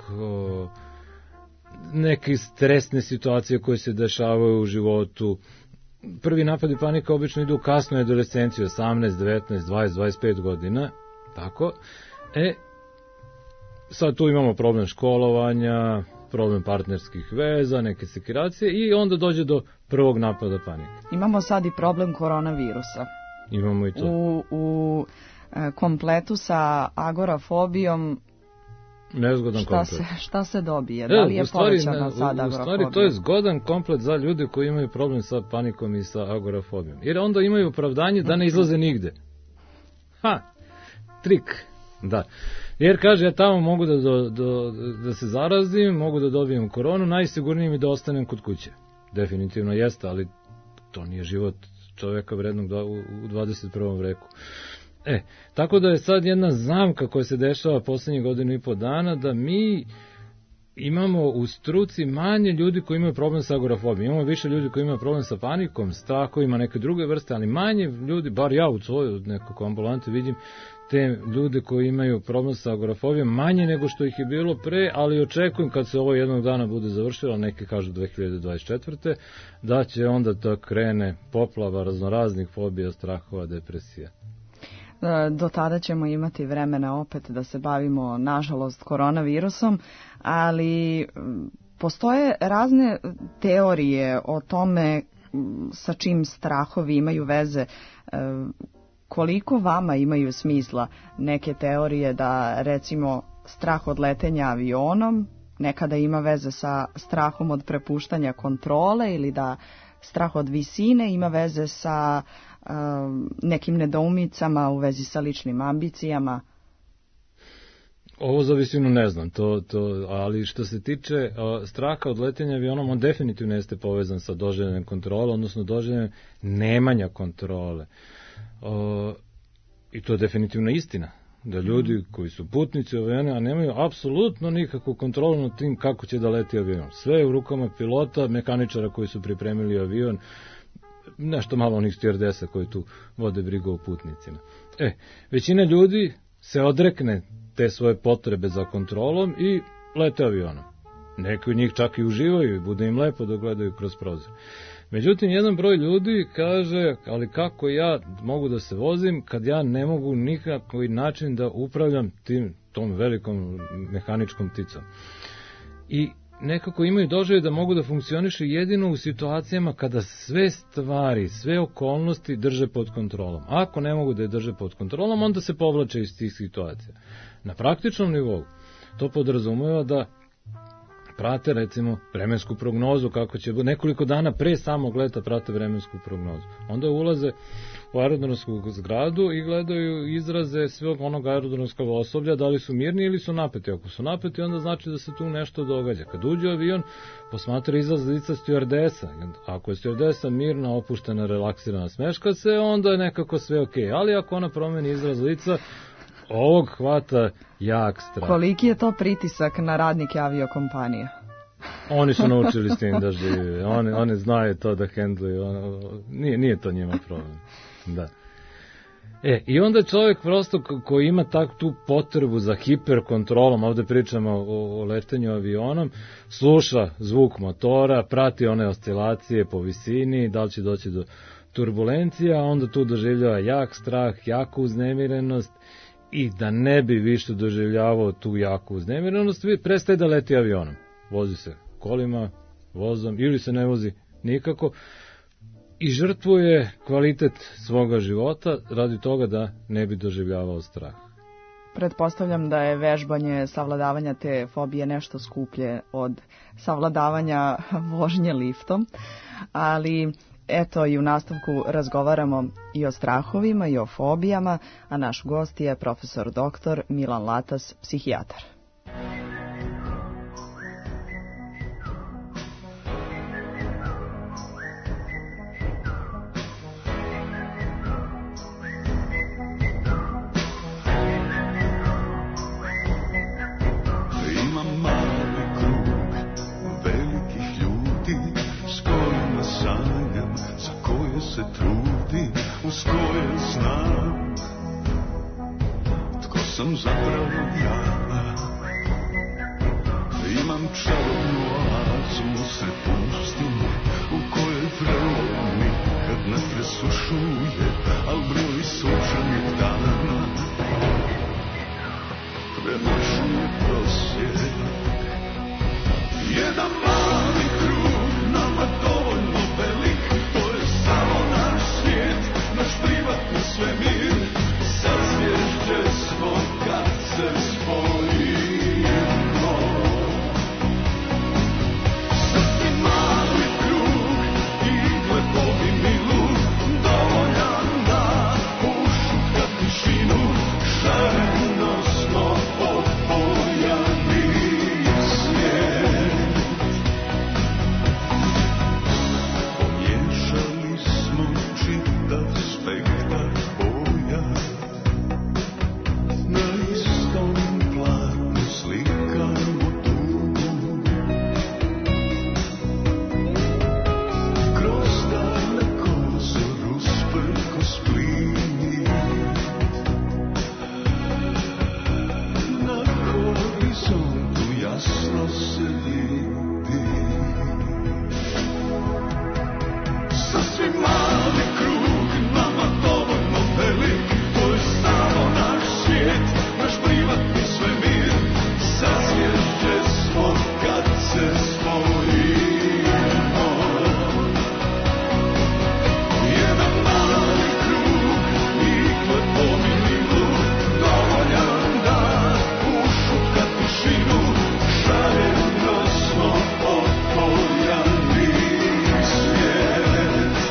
neke stresne situacije koje se dešavaju u životu. Prvi napadi panike obično idu u kasnoj adolescenciji, osamnaest, devetnaest, dvadeset, dvadeset pet godina, tako. E, sad tu imamo problem školovanja, problem partnerskih veza, neke sekiracije i onda dođe do prvog napada panike. Imamo sad i problem koronavirusa. Imamo i to. U, u kompletu sa agorafobijom nezgodan šta komplet. Se, šta se dobije? Da li je povećana sad agorafobija? U stvari to je zgodan komplet za ljude koji imaju problem sa panikom i sa agorafobijom. Jer onda imaju opravdanje da ne izlaze nigde. Ha, trik, da. Jer kaže, ja tamo mogu da, do, do, da se zarazim, mogu da dobijem koronu, najsigurnije mi da ostanem kod kuće. Definitivno jeste, ali to nije život čoveka vrednog u dvadeset prvom veku. E, tako da je sad jedna zamka koja se dešava poslednjih godinu i po dana, da mi imamo u struci manje ljudi koji imaju problem sa agorafobijom. Imamo više ljudi koji imaju problem sa panikom, strahovima, neke druge vrste, ali manje ljudi, bar ja u svojoj nekako ambulanti vidim te ljude koji imaju problem sa agorafobijom, manje nego što ih je bilo pre, ali očekujem kad se ovo jednog dana bude završilo, neki kažu dve hiljade dvadeset četvrte da će onda to krene poplava raznoraznih fobija, strahova, depresija. Do tada ćemo imati vremena opet da se bavimo, nažalost, koronavirusom, ali postoje razne teorije o tome sa čim strahovi imaju veze. Koliko vama imaju smisla neke teorije da, recimo, strah od letenja avionom nekada ima veze sa strahom od prepuštanja kontrole, ili da strah od visine ima veze sa nekim nedoumicama u vezi sa ličnim ambicijama? Ovo za visinu ne znam, to, to, ali što se tiče a, straha od letenja avionom, on definitivno jeste povezan sa doživljajem kontrole, odnosno doživljajem nemanja kontrole. A, I to je definitivno istina, da ljudi koji su putnici aviona, a nemaju apsolutno nikakvu kontrolu nad tim kako će da leti avion. Sve je u rukama pilota, mehaničara koji su pripremili avion, nešto malo onih stjuardesa koji tu vode brigu o putnicima. E, većina ljudi se odrekne te svoje potrebe za kontrolom i lete avionom. Neki od njih čak i uživaju i bude im lepo da gledaju kroz prozor. Međutim, jedan broj ljudi kaže, ali kako ja mogu da se vozim kad ja ne mogu nikakvi način da upravljam tim, tom velikom mehaničkom pticom. I nekako imaju doživljaj da mogu da funkcionišu jedino u situacijama kada sve stvari, sve okolnosti drže pod kontrolom. Ako ne mogu da je drže pod kontrolom, onda se povlače iz tih situacija. Na praktičnom nivou to podrazumeva da prate, recimo, vremensku prognozu, kako će nekoliko dana pre samog leta prate vremensku prognozu. Onda ulaze u aerodromsku zgradu i gledaju izraze svog onog aerodromskog osoblja, da li su mirni ili su napeti. Ako su napeti, onda znači da se tu nešto događa. Kad uđe u avion, posmatra izraz lica stjuardesa. Ako je stjuardesa mirna, opuštena, relaksirana, smeška se, onda je nekako sve okej. Ali ako ona promeni izraz lica, ovog hvata jak strah. Koliki je to pritisak na radnike aviokompanije? Oni su naučili s tim da žive. Oni, oni znaju to da hendluju. Nije, nije to njima problem. Da. E, i onda čovjek prosto koji ima tak, tu potrebu za hiperkontrolom, ovde pričamo o, o letenju avionom, sluša zvuk motora, prati one oscilacije po visini, da li će doći do turbulencija, onda tu doživljava jak strah, jaku uznemirenost, i da ne bi više doživljavao tu jaku uznemirenost, prestaje da leti avionom. Vozi se kolima, vozom, ili se ne vozi nikako i žrtvuje kvalitet svoga života radi toga da ne bi doživljavao strah. Pretpostavljam da je vežbanje savladavanja te fobije nešto skuplje od savladavanja vožnje liftom, ali eto, i u nastavku razgovaramo i o strahovima i o fobijama, a naš gost je profesor doktor Milan Latas, psihijatar. se trudi, uz koje znam tko sam zapravo ja. Imam čarobnu oazu sred pustinje u kojoj vrelo nikad ne presušuje, al broj sunčanih dana premašuje prosjek. Jedan mali krug, nama dovoljno velik, to je samo naš svijet, naš privatni svemir. Sazvježđe smo kad se spojimo. Sasvim mali krug i lepovi milu, dovoljan da ušutka tišinu. Šareno smo opojani svijet. Pomiješali smo čitav spektar boja, na istom platnu slikamo tugu. Kroz daleko zoru sprkos plini, na horizontu jasno se vidi. Sasvim mali krug, nama dovoljno velik, to je samo naš svijet, naš privatni svemir. Sazvježđe smo kad se spojimo. Jedan mali krug i lepovi milu, dovoljan da ušutka tišinu. Šareno smo opojani svijet.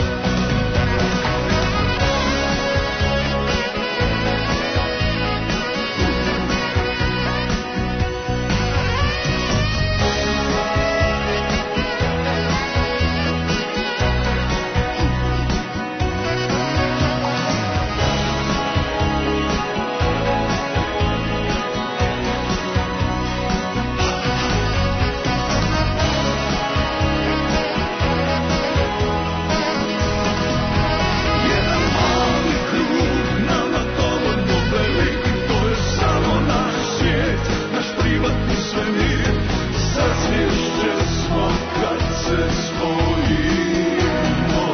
Jedan mali krug, nama dovoljno velik, to je samo naš svijet, naš privatni svemir. Sazvježđe smo kad se spojimo.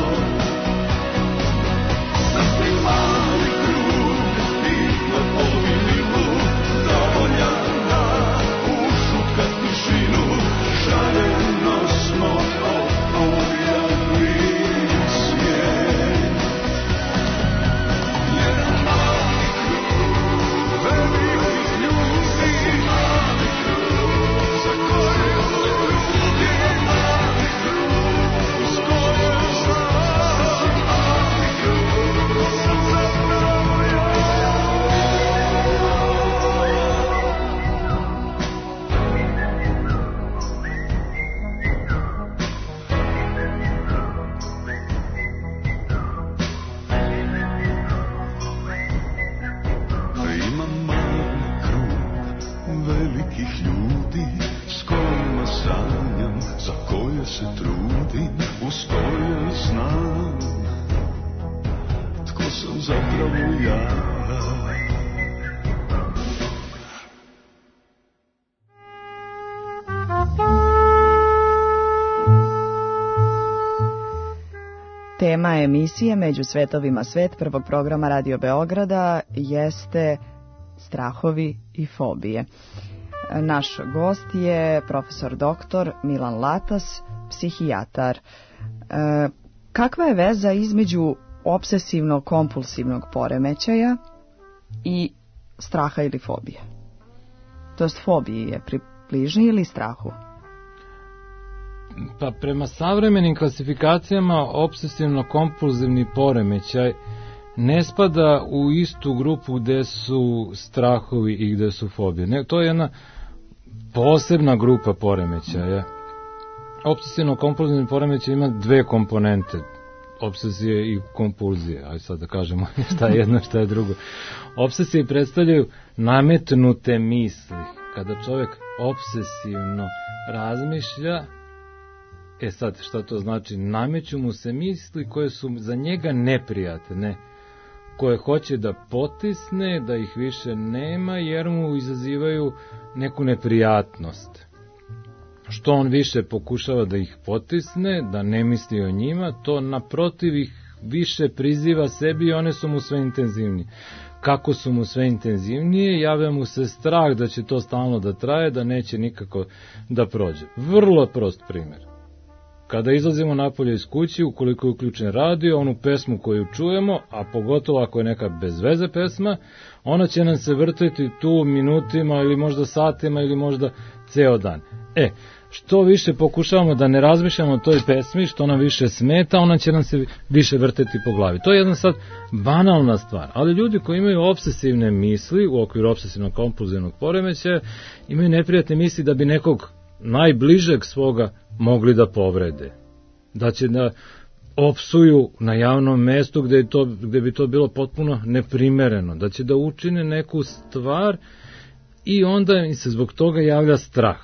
Sasvim mali krug i lepovi milu, dovoljan da ušutka tišinu. Šareno smo opojani svijet. Jedan mali krug velikih ljudi, mali krug za koje se trudi, mali krug uz koje znam, mali krug sam zapravo ja. Imam mali krug velikih ljudi s kojima sanjam, za koje se trudim, uz koje znam tko sam zapravo ja. Tema emisije Među svetovima svet prvog programa Radio Beograda jeste strahovi i fobije. Naš gost je profesor doktor Milan Latas, psihijatar. E, kakva je veza između obsesivno-kompulsivnog poremećaja i straha ili fobije? To jest fobiji je približniji ili strahu? Pa prema savremenim klasifikacijama obsesivno-kompulzivni poremećaj ne spada u istu grupu gde su strahovi i gde su fobije. Ne, to je jedna posebna grupa poremećaja. Obsesivno-kompulzivni poremećaj ima dve komponente, obsesije i kompulzije. Ajde sad da kažemo šta je jedno, šta je drugo. Obsesije predstavljaju nametnute misli. Kada čovjek obsesivno razmišlja E sad, šta to znači? Nameću mu se misli koje su za njega neprijatne, koje hoće da potisne, da ih više nema, jer mu izazivaju neku neprijatnost. Što on više pokušava da ih potisne, da ne misli o njima, to naprotiv ih više priziva sebi i one su mu sve intenzivnije. Kako su mu sve intenzivnije, javlja mu se strah da će to stalno da traje, da neće nikako da prođe. Vrlo prost primjer. Kada izlazimo napolje iz kući, ukoliko je uključen radio, onu pesmu koju čujemo, a pogotovo ako je neka bez veze pesma, ona će nam se vrteti tu minutima ili možda satima ili možda ceo dan. E, što više pokušavamo da ne razmišljamo o toj pesmi, što nam više smeta, ona će nam se više vrteti po glavi. To je jedna sad banalna stvar, ali ljudi koji imaju obsesivne misli u okviru obsesivnog kompulzivnog poremećaja imaju neprijatne misli da bi nekog najbližeg svoga mogli da povrede. Da će da opsuju na javnom mestu gde, je to, gde bi to bilo potpuno neprimereno. Da će da učine neku stvar i onda im se zbog toga javlja strah.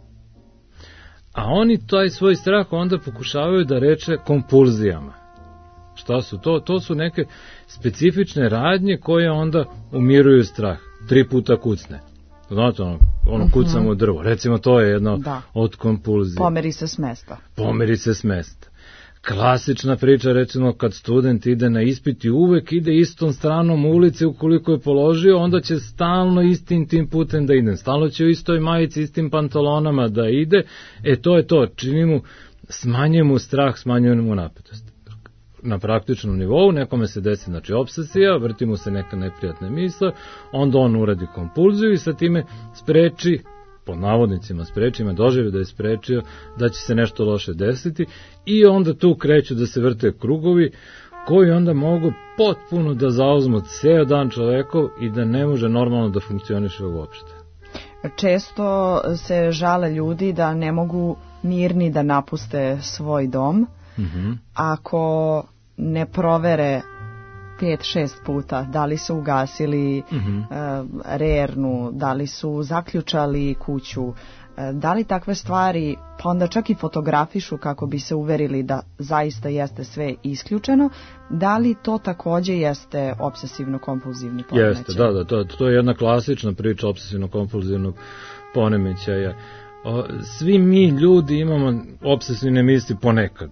A oni taj svoj strah onda pokušavaju da reče kompulzijama. Šta su to? To su neke specifične radnje koje onda umiruju strah. Tri puta kucne. Znate, ono, ono kucamo u drvo. Recimo, to je jedno da. Od kompulzije. Pomeri se s mesta. Pomeri se s mesta. Klasična priča, recimo, kad student ide na ispit i uvek ide istom stranom ulice, ukoliko je položio, onda će stalno istim tim putem da ide. Stalno će u istoj majici, istim pantalonama da ide. E, to je to. Čini mu, smanjuje mu strah, smanjuje mu napetost. Na praktičnom nivou nekome se desi, znači, obsesija, vrti mu se neka neprijatna misla, onda on uradi kompulziju i sa time spreči, po navodnicima spreči, ima dožive da je sprečio da će se nešto loše desiti i onda tu kreću da se vrte krugovi koji onda mogu potpuno da zauzmu ceo dan čovekov i da ne može normalno da funkcioniše uopšte. Često se žale ljudi da ne mogu mirni da napuste svoj dom, mm-hmm. ako ne provere pet, šest puta, da li su ugasili mm-hmm. uh, rernu, da li su zaključali kuću, uh, da li takve stvari, pa onda čak i fotografišu kako bi se uverili da zaista jeste sve isključeno, da li to takođe jeste obsesivno-kompulzivni poremećaj? Jeste, da, da, to, to je jedna klasična priča obsesivno-kompulzivnog poremećaja. Svi mi ljudi imamo obsesivne misli ponekad.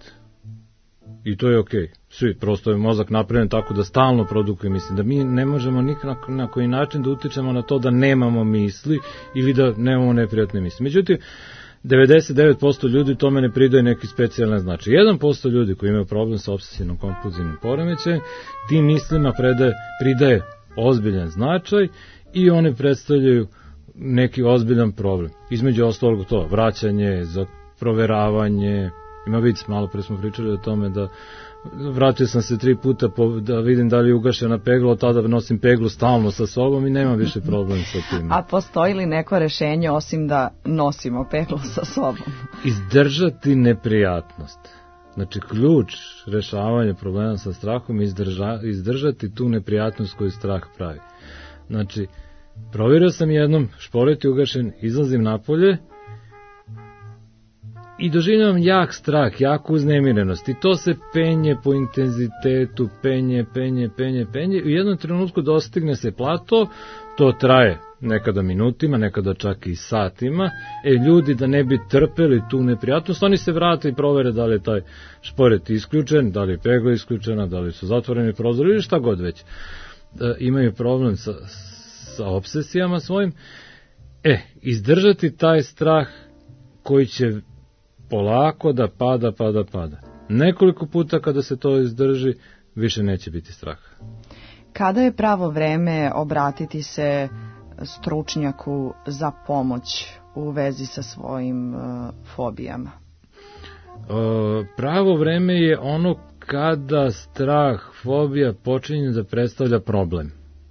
I to je okej. Okay. Svi, prosto je mozak napravljen tako da stalno produkuje misli. Da mi ne možemo nikako na koji način da utičemo na to da nemamo misli ili da nemamo neprijatne misli. Međutim, devedeset devet posto ljudi tome ne pridaje neki specijalne značaj. jedan posto ljudi koji imaju problem sa obsesivnom kompulzivnim poremećajem, tim mislima predaje, pridaje ozbiljan značaj i one predstavljaju neki ozbiljan problem. Između ostalog to, vraćanje, za proveravanje, ima vic, malo pre smo pričali o tome da vratio sam se tri puta po, da vidim da li je ugašena pegla, od tada nosim peglu stalno sa sobom i nema više problem sa tim. A postoji li neko rešenje osim da nosimo peglu sa sobom? Izdržati neprijatnost. Znači, ključ rešavanja problema sa strahom je izdrža, izdržati tu neprijatnost koju strah pravi. Znači, provjerio sam jednom, šporet je ugašen, izlazim napolje i doživljavam jak strah, jaku uznemirenost i to se penje po intenzitetu, penje, penje, penje, penje i u jednom trenutku dostigne se plato, to traje nekada minutima, nekada čak i satima, e ljudi da ne bi trpeli tu neprijatnost, oni se vrate i provere da li je taj šporet isključen, da li je pegla isključena, da li su zatvoreni prozori ili šta god već. E, imaju problem sa, sa obsesijama svojim. E, izdržati taj strah koji će polako da pada, pada, pada. Nekoliko puta kada se to izdrži, više neće biti straha. Kada je pravo vreme obratiti se stručnjaku za pomoć u vezi sa svojim uh, fobijama? Uh, pravo vreme je ono kada strah, fobija počinje da predstavlja problem.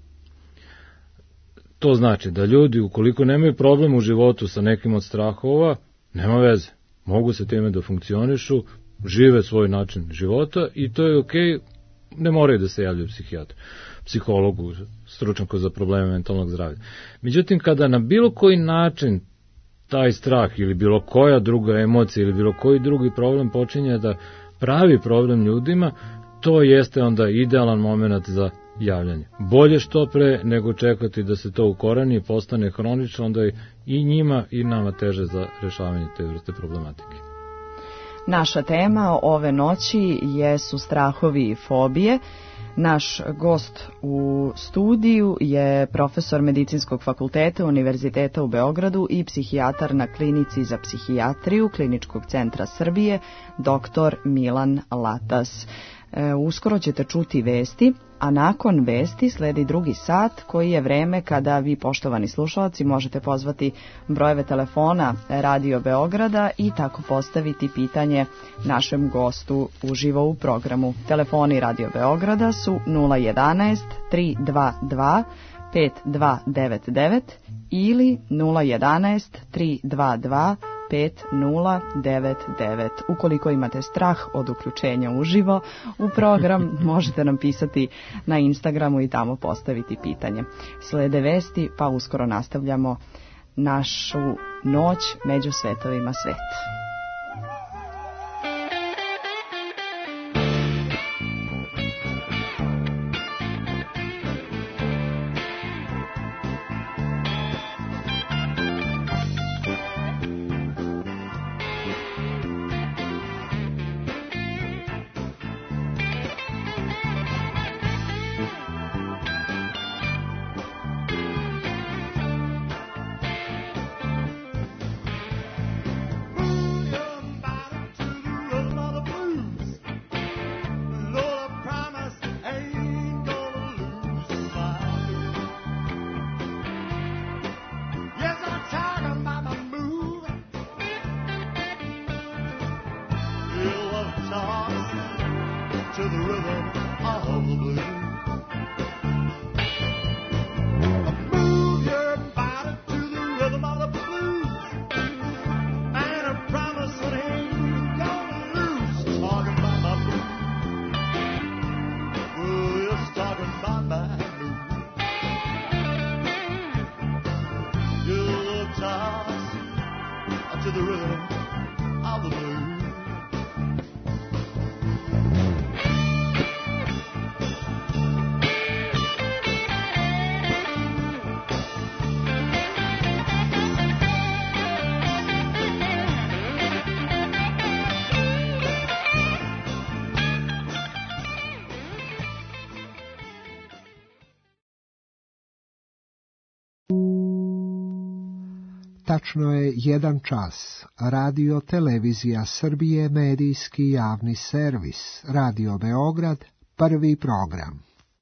To znači da ljudi, ukoliko nemaju problem u životu sa nekim od strahova, nema veze. Mogu se time da funkcionišu, žive svoj način života i to je okej, okay, ne moraju da se javljaju psihijatru, psihologu, stručnjaku za probleme mentalnog zdravlja. Međutim, kada na bilo koji način taj strah ili bilo koja druga emocija ili bilo koji drugi problem počinje da pravi problem ljudima, to jeste onda idealan moment za javljanje. Bolje što pre nego čekati da se to ukoreni i postane hronično, onda je i njima i nama teže za rešavanje te vrste problematike. Naša tema ove noći jesu strahovi i fobije. Naš gost u studiju je profesor Medicinskog fakulteta Univerziteta u Beogradu i psihijatar na Klinici za psihijatriju Kliničkog centra Srbije, doktor Milan Latas. E, uskoro ćete čuti vesti, a nakon vesti sledi drugi sat koji je vreme kada vi, poštovani slušalci, možete pozvati brojeve telefona Radio Beograda i tako postaviti pitanje našem gostu uživo u programu. Telefoni Radio Beograda su nula jedanaest tri dva dva pet dva devet devet ili nula jedanaest tri dva dva pet nula devet devet. Ukoliko imate strah od uključenja uživo u program, možete nam pisati na Instagramu i tamo postaviti pitanje. Slede vesti, pa uskoro nastavljamo našu noć među svetovima sveta. Tačno je jedan čas. Radio Televizija Srbije, medijski javni servis. Radio Beograd, prvi program.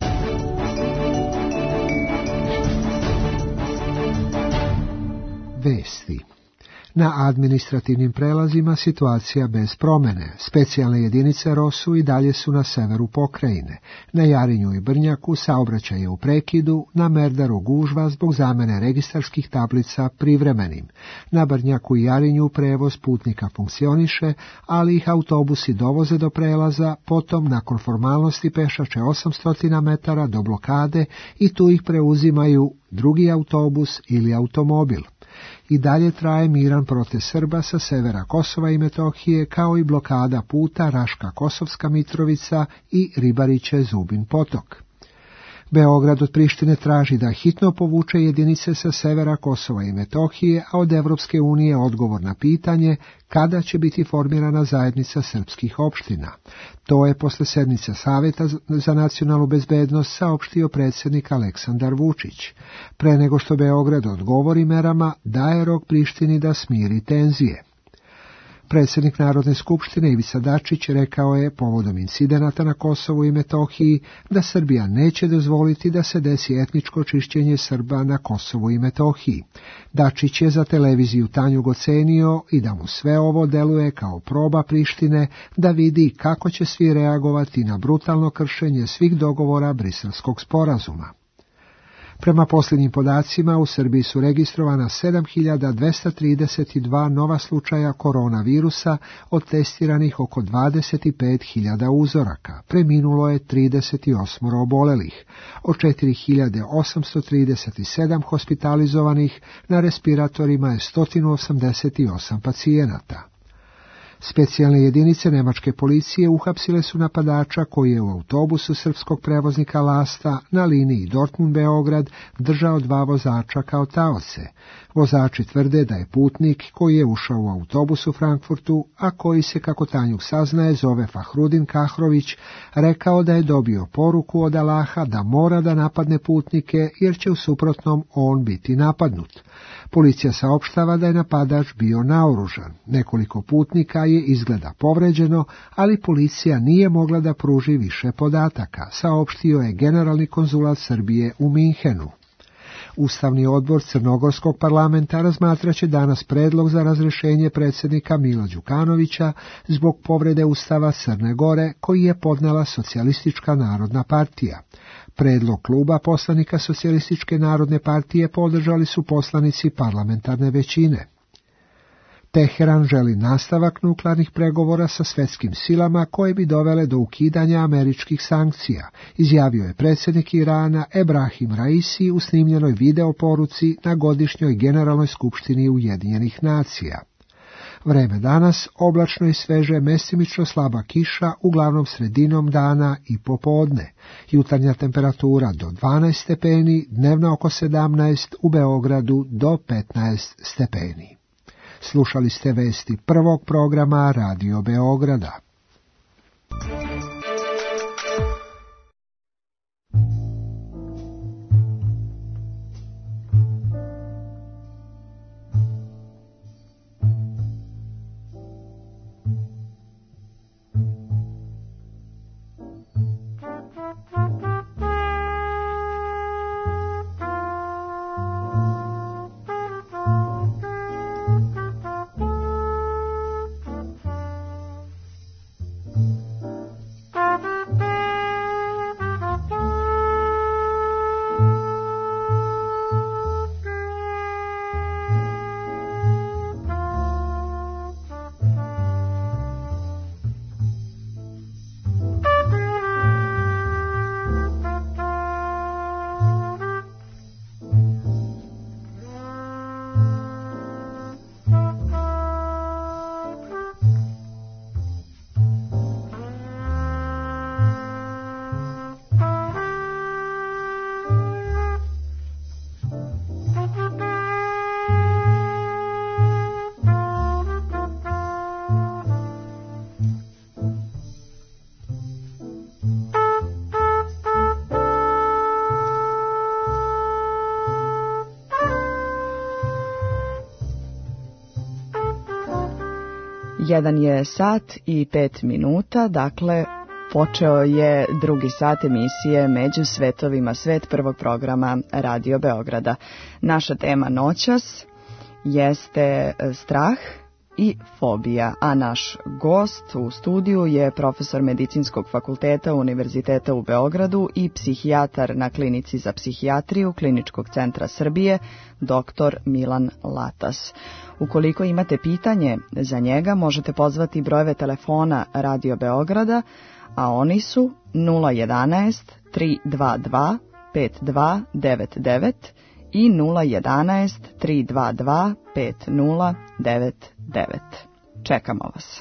Vesti. Na administrativnim prelazima situacija bez promene. Specijalne jedinice ROSU i dalje su na severu pokrajine. Na Jarinju i Brnjaku saobraćaj je u prekidu, na Merdaru gužva zbog zamene registarskih tablica privremenim. Na Brnjaku i Jarinju prevoz putnika funkcioniše, ali ih autobusi dovoze do prelaza, potom nakon formalnosti pešače osamsto metara do blokade i tu ih preuzimaju drugi autobus ili automobil. I dalje traje miran protest Srba sa severa Kosova i Metohije, kao i blokada puta Raška-Kosovska Mitrovica i Ribariće-Zubin potok. Beograd od Prištine traži da hitno povuče jedinice sa severa Kosova i Metohije, a od Evropske unije odgovor na pitanje kada će biti formirana zajednica srpskih opština. To je posle sednice Saveta za nacionalnu bezbednost saopštio predsjednik Aleksandar Vučić. Pre nego što Beograd odgovori merama, daje rok Prištini da smiri tenzije. Predsjednik Narodne skupštine Ivica Dačić rekao je povodom incidenata na Kosovu i Metohiji da Srbija neće dozvoliti da se desi etničko čišćenje Srba na Kosovu i Metohiji. Dačić je za televiziju Tanjug ocenio i da mu sve ovo deluje kao proba Prištine da vidi kako će svi reagovati na brutalno kršenje svih dogovora Briselskog sporazuma. Prema posljednjim podacima, u Srbiji su registrovana sedam hiljada dvesta trideset dva nova slučaja koronavirusa od testiranih oko dvadeset pet hiljada uzoraka. Preminulo je trideset osam obolelih, od četiri hiljade osamsto trideset sedam hospitalizovanih, na respiratorima je sto osamdeset osam pacijenata. Specijalne jedinice nemačke policije uhapsile su napadača koji je u autobusu srpskog prevoznika Lasta na liniji Dortmund-Beograd držao dva vozača kao taoce. Vozači tvrde da je putnik koji je ušao u autobus u Frankfurtu, a koji se, kako Tanjug saznaje, zove Fahrudin Kahrović, rekao da je dobio poruku od Allaha da mora da napadne putnike jer će u suprotnom on biti napadnut. Policija saopštava da je napadač bio naoružan. Nekoliko putnika je izgleda povređeno, ali policija nije mogla da pruži više podataka, saopštio je generalni konzulat Srbije u Minhenu. Ustavni odbor Crnogorskog parlamenta razmatraće danas predlog za razrešenje predsjednika Mila Đukanovića zbog povrede Ustava Crne Gore koji je podnela Socijalistička narodna partija. Predlog kluba poslanika Socijalističke narodne partije podržali su poslanici parlamentarne većine. Teheran želi nastavak nuklearnih pregovora sa svetskim silama koje bi dovele do ukidanja američkih sankcija, izjavio je predsjednik Irana Ebrahim Raisi u snimljenoj video poruci na godišnjoj generalnoj skupštini Ujedinjenih nacija. Vreme danas oblačno i sveže, mestimično slaba kiša, uglavnom sredinom dana i popodne. Jutarnja temperatura do dvanaest stepeni, dnevna oko sedamnaest, u Beogradu do petnaest stepeni. Slušali ste vesti prvog programa Radio Beograda. Jedan je sat i pet minuta, dakle počeo je drugi sat emisije Među svetovima svet prvog programa Radio Beograda. Naša tema noćas jeste strah i fobija, a naš gost u studiju je profesor Medicinskog fakulteta Univerziteta u Beogradu i psihijatar na Klinici za psihijatriju Kliničkog centra Srbije, doktor Milan Latas. Ukoliko imate pitanje za njega, možete pozvati brojeve telefona Radio Beograda, a oni su nula jedanaest tri dva dva pet dva devet devet i nula jedanaest tri dva dva pet nula devet devet. Čekamo vas.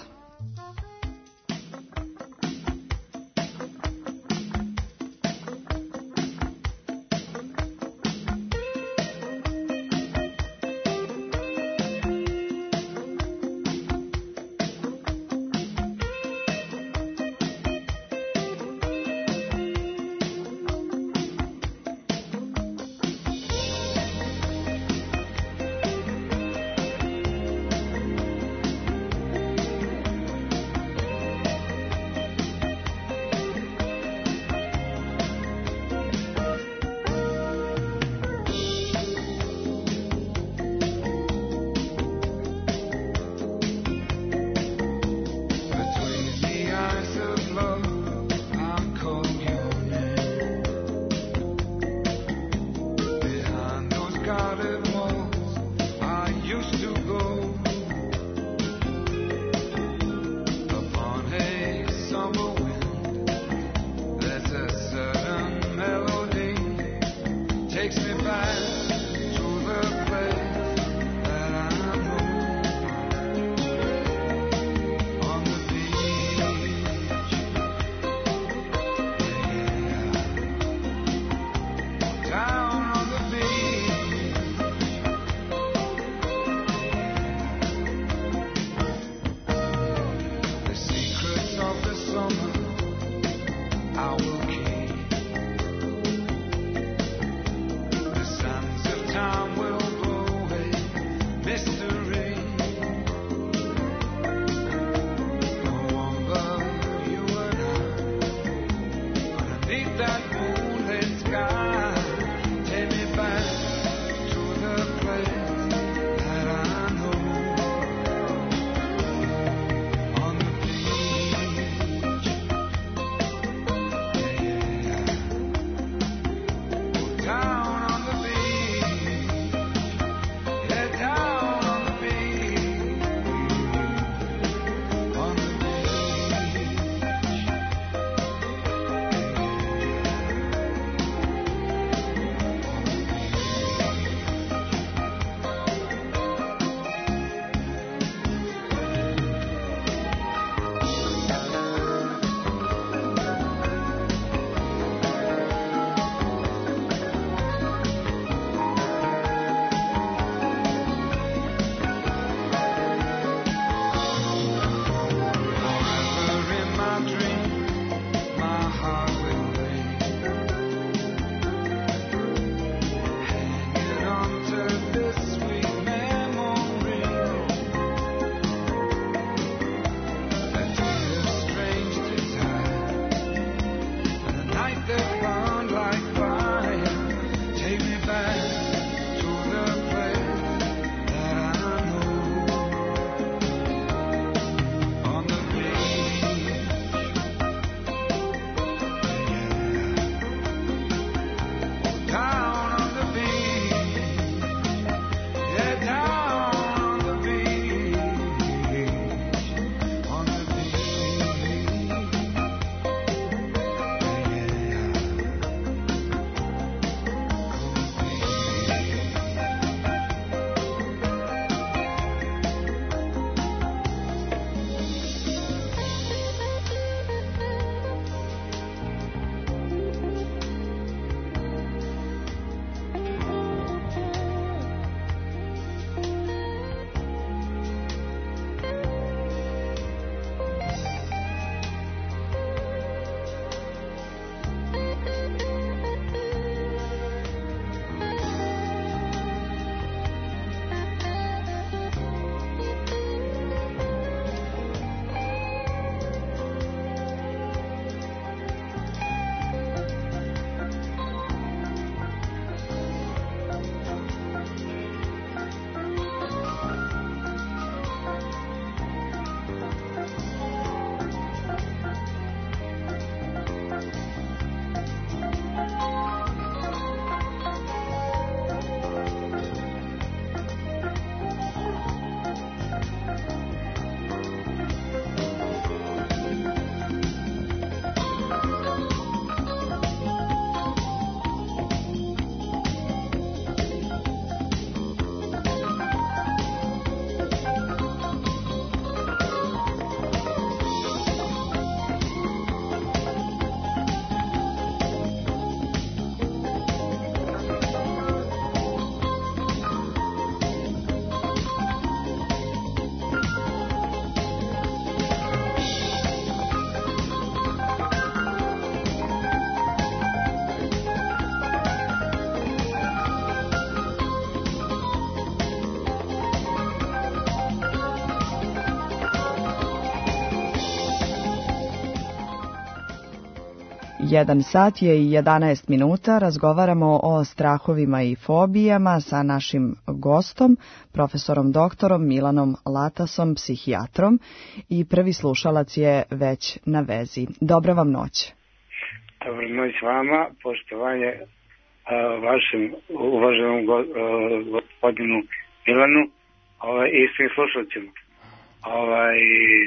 jedan sat je i jedanaest minuta. Razgovaramo o strahovima i fobijama sa našim gostom, profesorom doktorom Milanom Latasom, psihijatrom, i prvi slušalac je već na vezi. Dobra vam noć. Dobro noć vama, poštovanje vašem uvaženom go, gospodinu Milanu, ovaj, i svim slušalcima. Ovaj,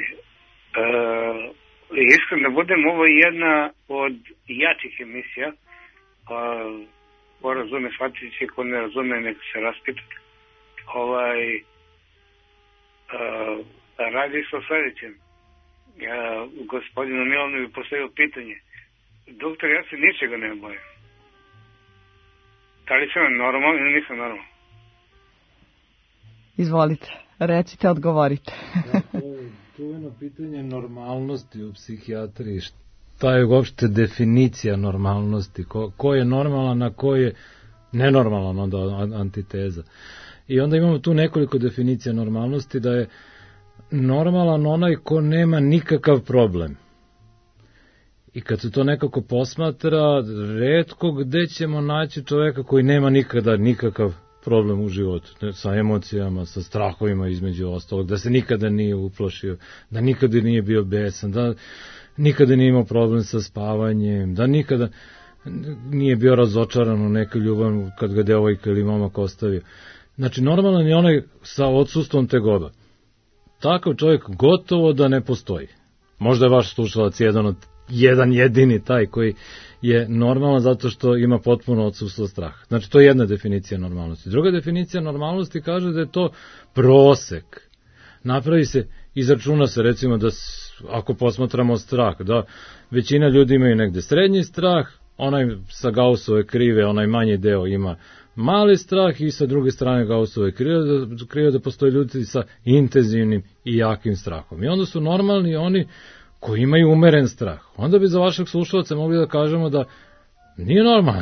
e, iskreno da budem, ovo je jedna od jačih emisija. A, ko razume, shvatit će, ko ne razume, neka se raspita. Ovaj, a, radi se o sledećem. Ja, gospodinu Milanu bi postavio pitanje. Doktor, ja se ničega ne bojim. Da li sam normalno ili nisam normalno? Izvolite, recite, odgovorite. Ja, to je čuveno pitanje normalnosti u psihijatriji. Šta je uopšte definicija normalnosti? Ko, ko je normalan, a ko je nenormalan, onda antiteza. I onda imamo tu nekoliko definicija normalnosti, da je normalan onaj ko nema nikakav problem. I kad se to nekako posmatra, retko gde ćemo naći čoveka koji nema nikada nikakav problem u životu, sa emocijama, sa strahovima između ostalog, da se nikada nije uplašio, da nikada nije bio besan, da nikada nije imao problem sa spavanjem, da nikada nije bio razočaran u nekoj ljubavi kad ga devojka ili momak ostavio. Znači, normalan je onaj sa odsustvom tegoba. Takav čovjek gotovo da ne postoji. Možda je vaš slušalac jedan od jedan jedini taj koji je normalan zato što ima potpuno odsustvo straha. Znači, to je jedna definicija normalnosti. Druga definicija normalnosti kaže da je to prosek. Napravi se, izračuna se, recimo, da ako posmatramo strah, da većina ljudi imaju negde srednji strah, onaj sa Gaussove krive, onaj manji deo ima mali strah, i sa druge strane Gaussove krive, krive da postoje ljudi sa intenzivnim i jakim strahom. I onda su normalni oni koji imaju umeren strah. Onda bi za vašeg slušalca mogli da kažemo da nije normalan.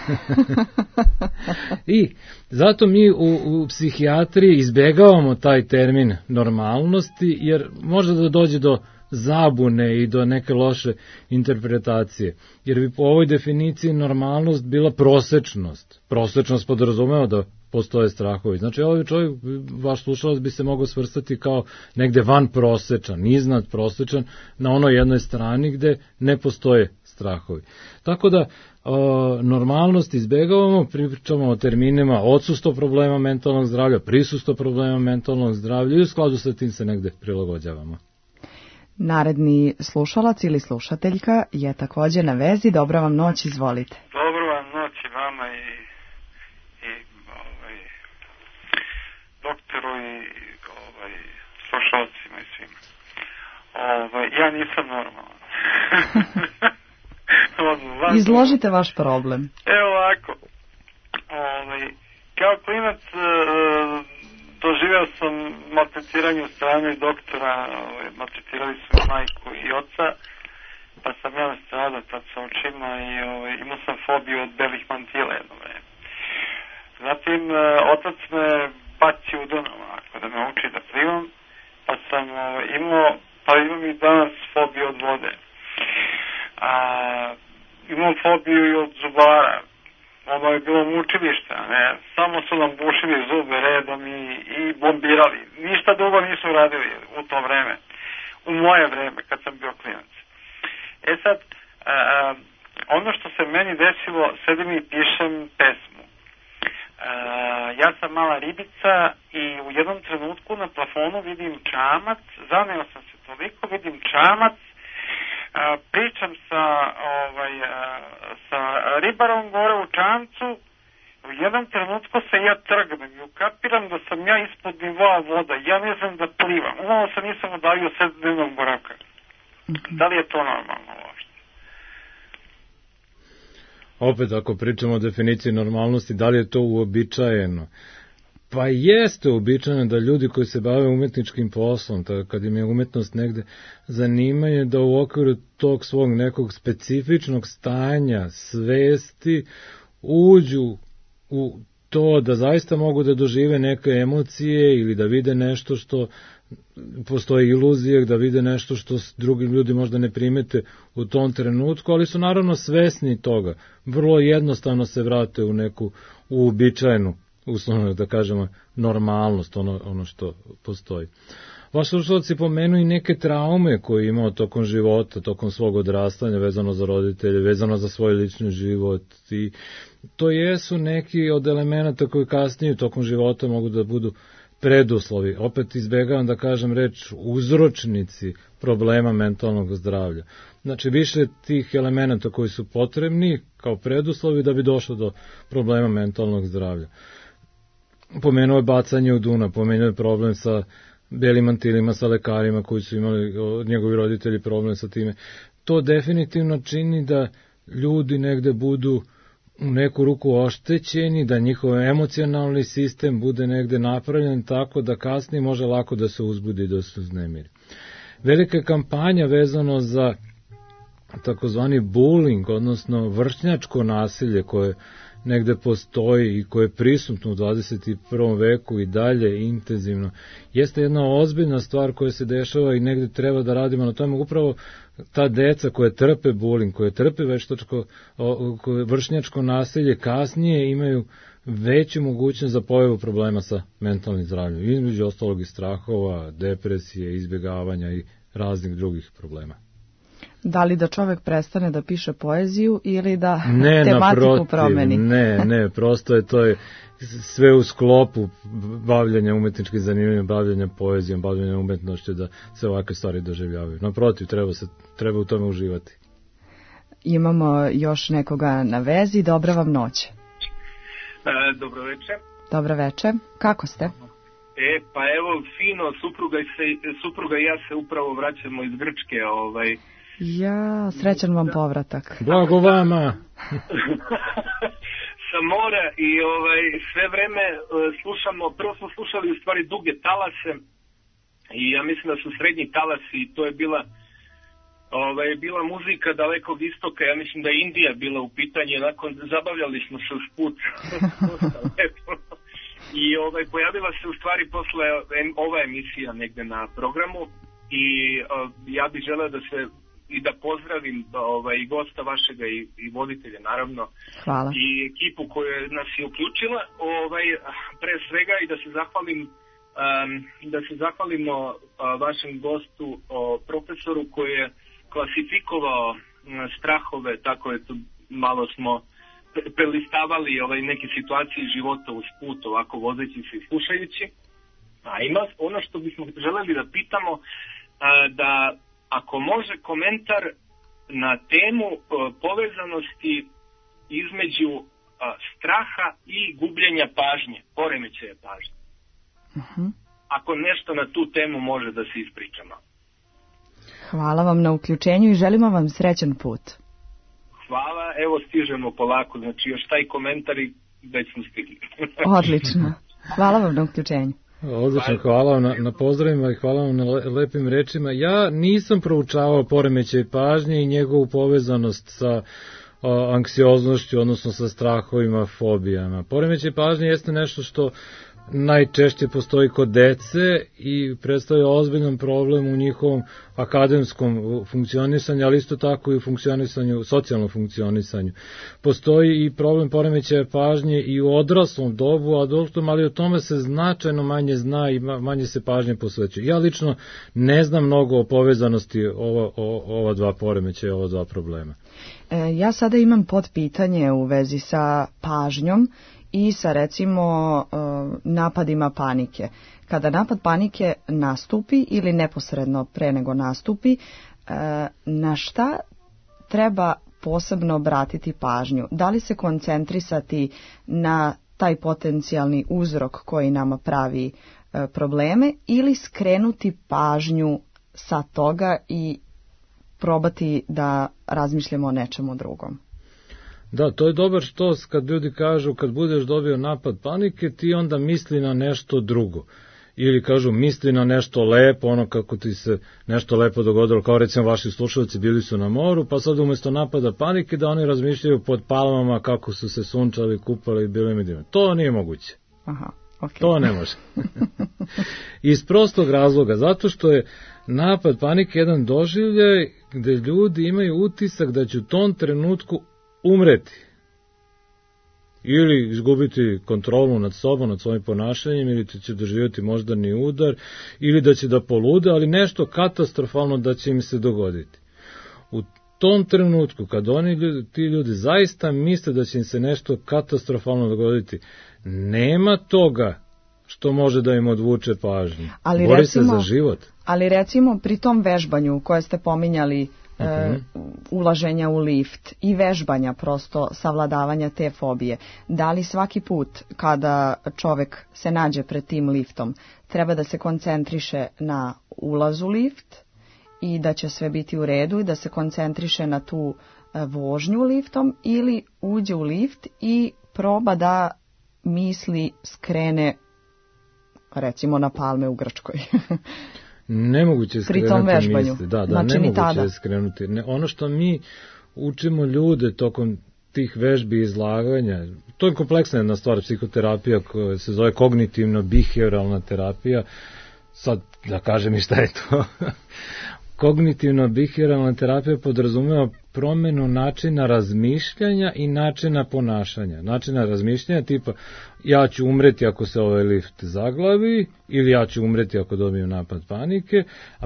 I zato mi u, u psihijatriji izbegavamo taj termin normalnosti, jer može da dođe do zabune i do neke loše interpretacije. Jer bi po ovoj definiciji normalnost bila prosečnost. Prosečnost podrazumeva da postoje strahovi. Znači, ovaj čovjek, vaš slušalac, bi se mogao svrstati kao negde van prosečan, iznad prosečan, na onoj jednoj strani gde ne postoje strahovi. Tako da, o, normalnost izbegavamo, pričamo o terminima odsustvo problema mentalnog zdravlja, prisustvo problema mentalnog zdravlja, i u skladu sa tim se negde prilagođavamo. Naredni slušalac ili slušateljka je također na vezi. Dobra vam noć, izvolite. Dobro vam noć i vama i, i ovaj, doktoru i ovaj, slušalcima i svima. Ovaj, ja nisam normalan. Izložite vaš problem. Evo ovako. Ovaj, kao klinac doživeo sam maltretiranje od strane doktora, ovaj, maltretirali su majku i oca, pa sam ja stradao tad sa očima i ovaj, imao sam fobiju od belih mantila jedno vreme. Zatim, otac me bacio u Dunav, ako da me uči da plivam, pa sam ovaj, imao, pa imam i danas fobiju od vode. A, imam fobiju i od zubara. Ovo je bilo mučilište, ne, samo su nam bušili zube redom i, i bombirali. Ništa drugo nisu radili u to vreme, u moje vreme, kad sam bio klinac. E sad, a, ono što se meni desilo, sedim i pišem pesmu. A, ja sam mala ribica i u jednom trenutku na plafonu vidim čamac, zaneo sam se toliko, vidim čamac, A, pričam sa, ovaj, a, sa ribarom gore u čamcu, u jednom trenutku se ja trgnem i ukapiram da sam ja ispod nivoa voda, ja ne znam da plivam, umalo se nisam udavio sedmdnevnog boravka. Mm-hmm. Da li je to normalno uopšte? Opet, ako pričamo o definiciji normalnosti, da li je to uobičajeno? Pa jeste uobičajeno da ljudi koji se bave umetničkim poslom, tako kad im je umetnost negde zanimanje, da u okviru tog svog nekog specifičnog stanja, svesti, uđu u to da zaista mogu da dožive neke emocije ili da vide nešto što postoji iluzija da vide nešto što drugi ljudi možda ne primete u tom trenutku, ali su naravno svesni toga. Vrlo jednostavno se vrate u neku uobičajenu, uslovno da kažemo, normalnost, ono, ono što postoji. Vaš slušalac je pomenuo i neke traume koje je imao tokom života, tokom svog odrastanja, vezano za roditelje, vezano za svoj lični život. I to jesu neki od elemenata koji kasnije tokom života mogu da budu preduslovi. Opet izbegavam da kažem reč uzročnici problema mentalnog zdravlja. Znači više tih elemenata koji su potrebni kao preduslovi da bi došlo do problema mentalnog zdravlja. Pomenuo je bacanje u Dunav, pomenuo je problem sa belim mantilima, sa lekarima koji su imali, njegovi roditelji, problem sa time. To definitivno čini da ljudi negde budu u neku ruku oštećeni, da njihov emocionalni sistem bude negde napravljen tako da kasnije može lako da se uzbudi i da se uznemiri. Velika kampanja vezano za takozvani bullying, odnosno vršnjačko nasilje koje negde postoji i koje je prisutno u dvadeset prvom veku i dalje intenzivno, jeste jedna ozbiljna stvar koja se dešava i negde treba da radimo na tome. Upravo ta deca koje trpe bullying, koje trpe veštačko, koje vršnjačko nasilje, kasnije imaju veću mogućnost za pojavu problema sa mentalnim zdravljem, između ostalog i strahova, depresije, izbjegavanja i raznih drugih problema. Da li da čovek prestane da piše poeziju ili da ne, tematiku naprotiv, promeni? Ne, ne, prosto je to je sve u sklopu bavljanja umetničkih zanimanja, bavljanja poezijom, bavljanja umetnošću, da se ovakve stvari doživljavaju. Naprotiv, treba, se, treba u tome uživati. Imamo još nekoga na vezi. Dobra vam noć. E, dobro večer. Dobro večer. Kako ste? E, pa evo, fino, supruga i, se, supruga i ja se upravo vraćamo iz Grčke, ovaj... Ja, srećan vam povratak. Blago vama. Sa mora i ovaj, sve vreme slušamo, prvo smo slušali u stvari duge talase i ja mislim da su srednji talasi i to je bila ovaj, bila muzika dalekog istoka, ja mislim da je Indija bila u pitanju, nakon zabavljali smo se uz put. I ovaj, pojavila se u stvari posle ova emisija negde na programu i uh, ja bih želeo da se i da pozdravim ovaj, i gosta vašega i, i voditelja naravno. Hvala. I ekipu koja nas je uključila, ovaj, pre svega i da se zahvalim um, da se zahvalimo uh, vašem gostu, uh, profesoru koji je klasifikovao uh, strahove, tako je tu malo smo prelistavali ovaj, neke situacije života uz put, ovako vozeći se i slušajući. A ima ono što bismo želeli da pitamo, uh, da ako može komentar na temu uh, povezanosti između uh, straha i gubljenja pažnje, poremećaja pažnje. Uh-huh. Ako nešto na tu temu može da se ispričamo. Hvala vam na uključenju i želimo vam srećan put. Hvala, evo stižemo polako, znači još taj komentar i već smo stigli. Odlično. Hvala vam na uključenju. Odlično, hvala vam na, na pozdravima i hvala vam na le, lepim rečima. Ja nisam proučavao poremećaj pažnje i njegovu povezanost sa o, anksioznošću, odnosno sa strahovima, fobijama. Poremećaj pažnje jeste nešto što najčešće postoji kod dece i predstavlja ozbiljan problem u njihovom akademskom funkcionisanju, ali isto tako i u funkcionisanju, socijalnom funkcionisanju. Postoji i problem poremećaja pažnje i u odraslom dobu, adultom, ali o tome se značajno manje zna i manje se pažnje posvećuje. Ja lično ne znam mnogo o povezanosti ova, o, ova dva poremećaja, ova dva problema. E, ja sada imam podpitanje u vezi sa pažnjom i sa recimo napadima panike. Kada napad panike nastupi ili neposredno pre nego nastupi, na šta treba posebno obratiti pažnju? Da li se koncentrisati na taj potencijalni uzrok koji nama pravi probleme ili skrenuti pažnju sa toga i probati da razmišljamo o nečemu drugom? Da, to je dobar štos kad ljudi kažu kad budeš dobio napad panike ti onda misli na nešto drugo. Ili kažu misli na nešto lepo, ono kako ti se nešto lepo dogodilo, kao recimo vaši slušalci bili su na moru, pa sad umjesto napada panike da oni razmišljaju pod palmama kako su se sunčali, kupali i bili mi divni. To nije moguće. Aha, Okay. To ne može. Iz prostog razloga, zato što je napad panike jedan doživljaj gde ljudi imaju utisak da će u tom trenutku umreti. Ili izgubiti kontrolu nad sobom, nad svojim ponašanjem, ili će doživjeti moždani udar, ili da će da polude, ali nešto katastrofalno da će im se dogoditi. U tom trenutku, kad oni ljudi, ti ljudi zaista misle da će im se nešto katastrofalno dogoditi, nema toga što može da im odvuče pažnju. Ali Bori recimo, se za život. Ali recimo pri tom vežbanju koje ste pominjali, Uh-huh. ulaženja u lift i vežbanja, prosto savladavanja te fobije. Da li svaki put kada čovek se nađe pred tim liftom treba da se koncentriše na ulaz u lift i da će sve biti u redu i da se koncentriše na tu vožnju liftom, ili uđe u lift i proba da misli skrene recimo na palme u Grčkoj? Nemoguće je skrenuti misli. Da, da, znači, nemoguće je skrenuti. Ne, ono što mi učimo ljude tokom tih vežbi izlaganja, to je kompleksna jedna stvar, psihoterapija koja se zove kognitivno-biheoralna terapija. Sad da kažem i šta je to. Kognitivno-biheoralna terapija podrazumeva promenu načina razmišljanja i načina ponašanja. Načina razmišljanja tipa ja ću umreti ako se ovaj lift zaglavi, ili ja ću umreti ako dobijem napad panike, a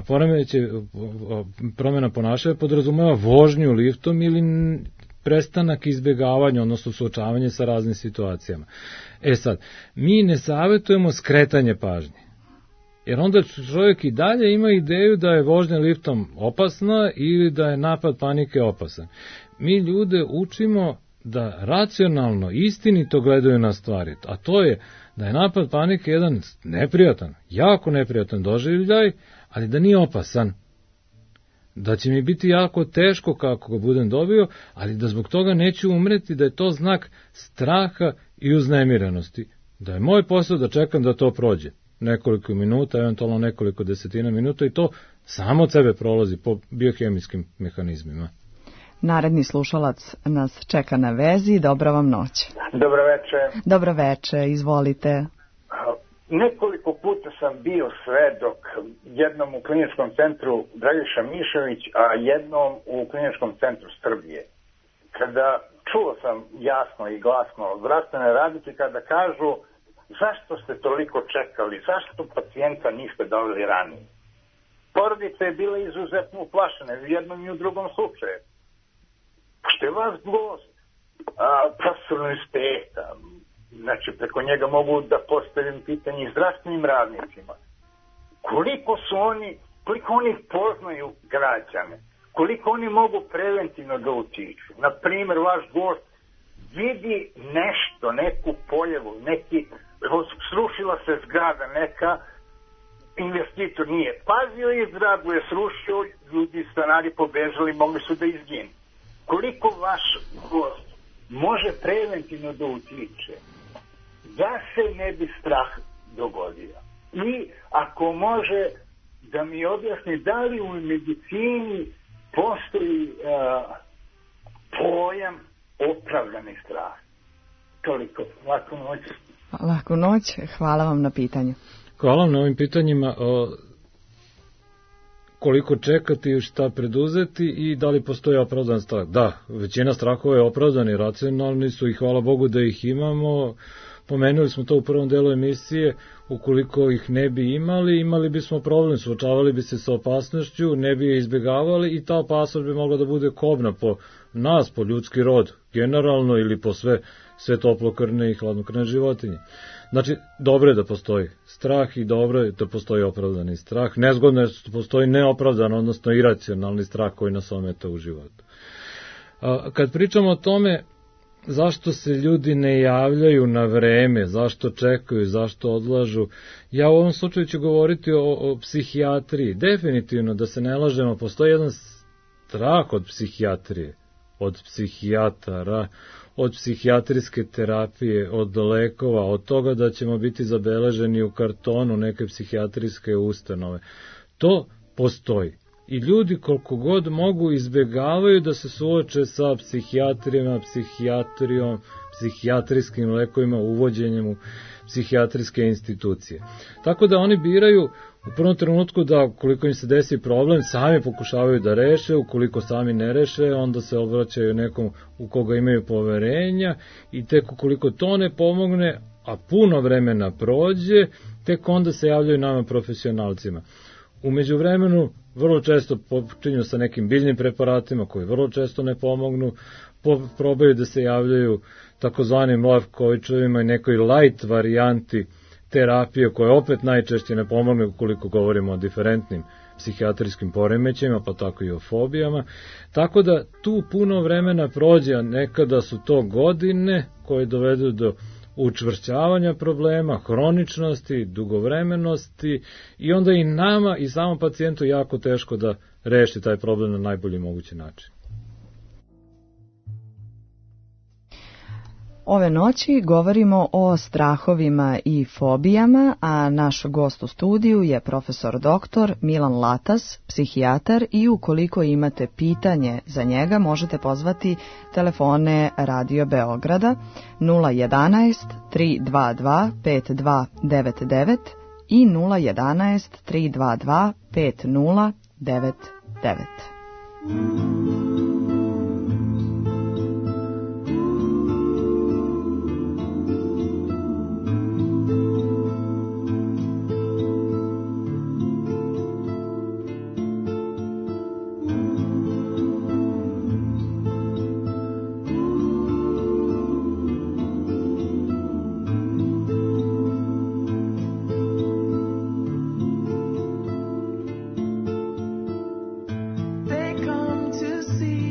promena ponašanja podrazumeva vožnju liftom ili prestanak izbjegavanja, odnosno suočavanje sa raznim situacijama. E sad, mi ne savjetujemo skretanje pažnje. Jer onda čovjek i dalje ima ideju da je vožnja liftom opasna ili da je napad panike opasan. Mi ljude učimo da racionalno, istinito gledaju na stvari. A to je da je napad panike jedan neprijatan, jako neprijatan doživljaj, ali da nije opasan. Da će mi biti jako teško kako ga budem dobio, ali da zbog toga neću umreti, da je to znak straha i uznemirenosti. Da je moj posao da čekam da to prođe. Nekoliko minuta, eventualno nekoliko desetina minuta, i to samo od sebe prolazi po biohemijskim mehanizmima. Naredni slušalac nas čeka na vezi. Dobra vam noć. Dobro veče. Dobro veče, izvolite. Nekoliko puta sam bio svedok, jednom u kliničkom centru Dragiša Mišević, a jednom u kliničkom centru Srbije. Kada čuo sam jasno i glasno zdravstvene radnike kada kažu: zašto ste toliko čekali, zašto pacijenta niste doveli ranije? Porodica je bila izuzetno uplašena u jednom i u drugom slučaju. Što je vas gost, profesor univerziteta, znači preko njega mogu da postavim pitanje i zdravstvenim radnicima. Koliko su oni, koliko oni poznaju građane, koliko oni mogu preventivno da utiču. Na primjer, vaš gost vidi nešto, neku pojavu, neki, srušila se zgrada neka, investitor nije pazio i zgradu je srušio, ljudi stanari pobežali, mogli su da izginu. Koliko vaš gost može preventivno da utiče da se ne bi strah dogodio? I ako može da mi objasni da li u medicini postoji uh, pojam opravdani strah. Toliko. Laku noć. Laku noć. Hvala vam na pitanju. Hvala vam na ovim pitanjima. O, koliko čekati i šta preduzeti i da li postoji opravdan strah? Da, većina strahova je opravdani, racionalni su i hvala Bogu da ih imamo. Pomenuli smo to u prvom delu emisije, ukoliko ih ne bi imali, imali bismo problem, suočavali bi se sa opasnošću, ne bi je izbjegavali i ta opasnost bi mogla da bude kobna po nas, po ljudski rod, generalno ili po sve, sve toplokrvne i hladnokrvne životinje. Znači, dobro je da postoji strah i dobro je da postoji opravdani strah. Nezgodno je da postoji neopravdan, odnosno iracionalni strah koji nas ometa u životu. A, kad pričamo o tome, zašto se ljudi ne javljaju na vreme, zašto čekaju, zašto odlažu, ja u ovom slučaju ću govoriti o, o psihijatriji. Definitivno, da se ne lažemo, postoji jedan strah od psihijatrije, od psihijatara, od psihijatrijske terapije, od lekova, od toga da ćemo biti zabeleženi u kartonu neke psihijatrijske ustanove. To postoji. I ljudi koliko god mogu izbjegavaju da se suoče sa psihijatrijama, psihijatrijom, psihijatrijskim lekovima, uvođenjem u psihijatrijske institucije. Tako da oni biraju u prvom trenutku da koliko im se desi problem, sami pokušavaju da reše, ukoliko sami ne reše, onda se obraćaju nekom u koga imaju poverenja i tek ukoliko to ne pomogne, a puno vremena prođe, tek onda se javljaju nama profesionalcima. U međuvremenu vrlo često počinju sa nekim biljnim preparatima koji vrlo često ne pomognu, probaju da se javljaju takozvanim Lafkovićevima i nekoj light varijanti terapije koje opet najčešće ne pomogne ukoliko govorimo o diferentnim psihijatrijskim poremećajima, pa tako i o fobijama. Tako da tu puno vremena prođe, a nekada su to godine koje dovedu do učvršćavanja problema, hroničnosti, dugovremenosti i onda i nama i samom pacijentu jako teško da reši taj problem na najbolji mogući način. Ove noći govorimo o strahovima i fobijama, a naš gost u studiju je profesor doktor Milan Latas, psihijatar, i ukoliko imate pitanje za njega možete pozvati telefone Radio Beograda nula jedanaest tri dva dva pet dva devet devet i nula jedanaest tri dva dva pet nula devet devet. They come to see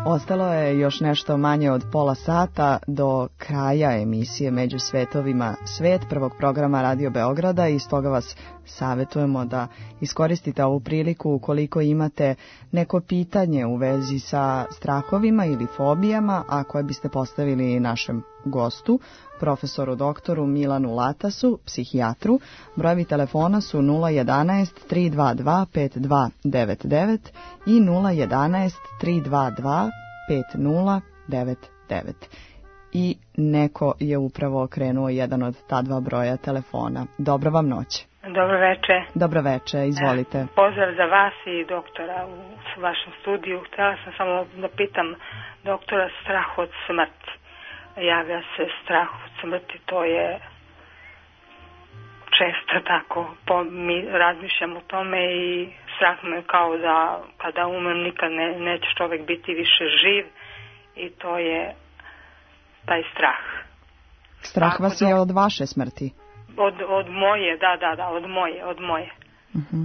Ostalo je još nešto manje od pola sata do kraja emisije Među svetovima svet prvog programa Radio Beograda i stoga vas savjetujemo da iskoristite ovu priliku ukoliko imate neko pitanje u vezi sa strahovima ili fobijama, a koje biste postavili našem gostu, profesoru doktoru Milanu Latasu, psihijatru. Brojevi telefona su nula jedanaest tri dva dva pet dva devet devet i nula jedanaest tri dva dva pet nula devet devet. I neko je upravo okrenuo jedan od ta dva broja telefona. Dobro vam noć. Dobro veče. Dobro veče, izvolite. Pozdrav za vas i doktora u vašem studiju. Htjela sam samo da pitam doktora strah od smrti. Javlja se strah od smrti, to je često tako. Po, mi razmišljam o tome i strah me kao da kada umrem nikad ne, neće čovjek biti više živ i to je taj strah. Strah Ako vas do... je od vaše smrti? Od, od moje, da, da, da, od moje, od moje. Uh-huh.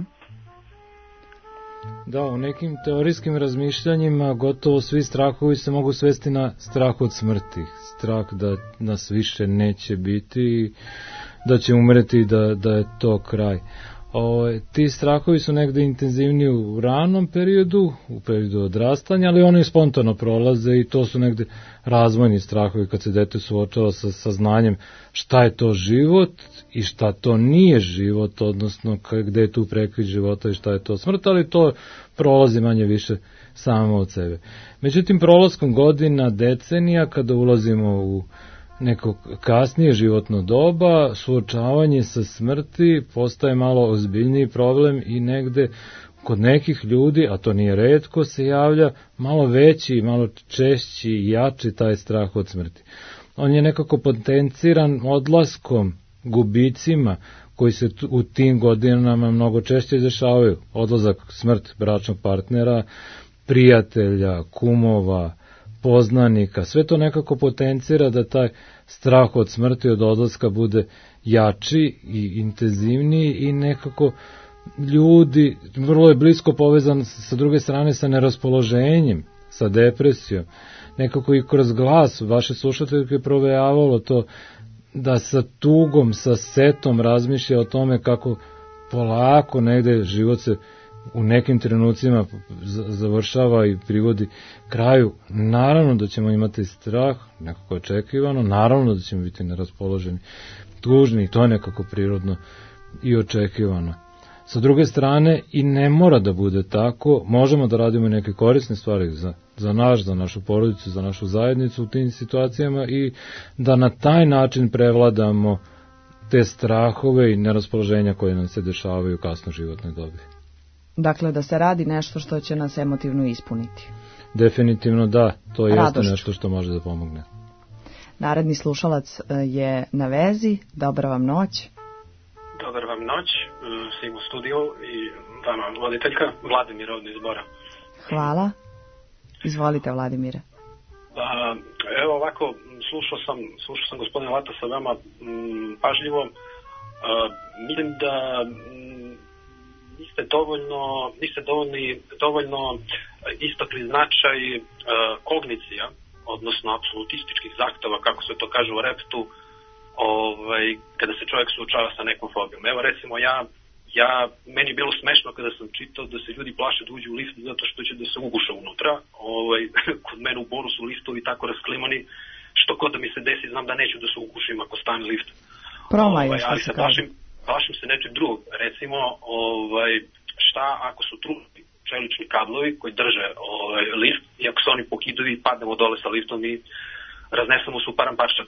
Da, u nekim teorijskim razmišljanjima gotovo svi strahovi se mogu svesti na strah od smrti. Strah da nas više neće biti, da će umreti, da, da je to kraj. O, ti strahovi su negde intenzivniji u ranom periodu, u periodu odrastanja, ali oni spontano prolaze i to su negde razvojni strahovi kad se dete suočava sa saznanjem šta je to život i šta to nije život, odnosno gde je tu prekid života i šta je to smrt, ali to prolazi manje više samo od sebe. Međutim, prolaskom godina, decenija, kada ulazimo u neko kasnije životno doba, suočavanje sa smrti postaje malo ozbiljniji problem i negde kod nekih ljudi, a to nije retko, se javlja malo veći, malo češći i jači taj strah od smrti. On je nekako potenciran odlaskom, gubicima koji se u tim godinama mnogo češće dešavaju. Odlazak, smrt bračnog partnera, prijatelja, kumova, poznanika, sve to nekako potencira da taj strah od smrti, od odlaska bude jači i intenzivniji i nekako ljudi, vrlo je blisko povezan sa druge strane sa neraspoloženjem, sa depresijom. Nekako i kroz glas vaše slušateljke provejavalo to da sa tugom, sa setom razmišlja o tome kako polako negde život se u nekim trenucima završava i privodi kraju. Naravno da ćemo imati strah, nekako očekivano, naravno da ćemo biti neraspoloženi, tužni, i to je nekako prirodno i očekivano. Sa druge strane, i ne mora da bude tako, možemo da radimo neke korisne stvari za, za naš, za našu porodicu, za našu zajednicu u tim situacijama i da na taj način prevladamo te strahove i neraspoloženja koje nam se dešavaju u kasno životnoj dobi. Dakle, da se radi nešto što će nas emotivno ispuniti. Definitivno da, to je Radošću. nešto što može da pomogne. Naredni slušalac je na vezi. Dobra vam noć. Dobar vam noć, svim u studiju i vama voditeljka, Vladimir ovdje iz Bora. Hvala. Izvolite, Vladimire. A, evo ovako, slušao sam, slušao sam gospodina Latasa veoma m, pažljivo. A, mislim da m, niste dovoljno, niste dovoljni, dovoljno istakli značaj a, kognicija, odnosno apsolutističkih zahteva, kako se to kaže u reptu, ovaj, kada se čovjek suočava sa nekom fobijom. Evo recimo ja, ja, meni je bilo smešno kada sam čitao da se ljudi plaše da uđu u lift zato što će da se uguša unutra. Ovaj, kod mene u Boru su liftovi tako rasklimani, što god da mi se desi znam da neću da se ugušim ako stane lift. Promaj, ovaj, ali se se plašim, plašim se nečeg drugog. Recimo, ovaj, šta ako su trusni čelični kablovi koji drže ovaj, lift i ako se oni pokidaju i padnemo dole sa liftom i raznesemo se u param parčad.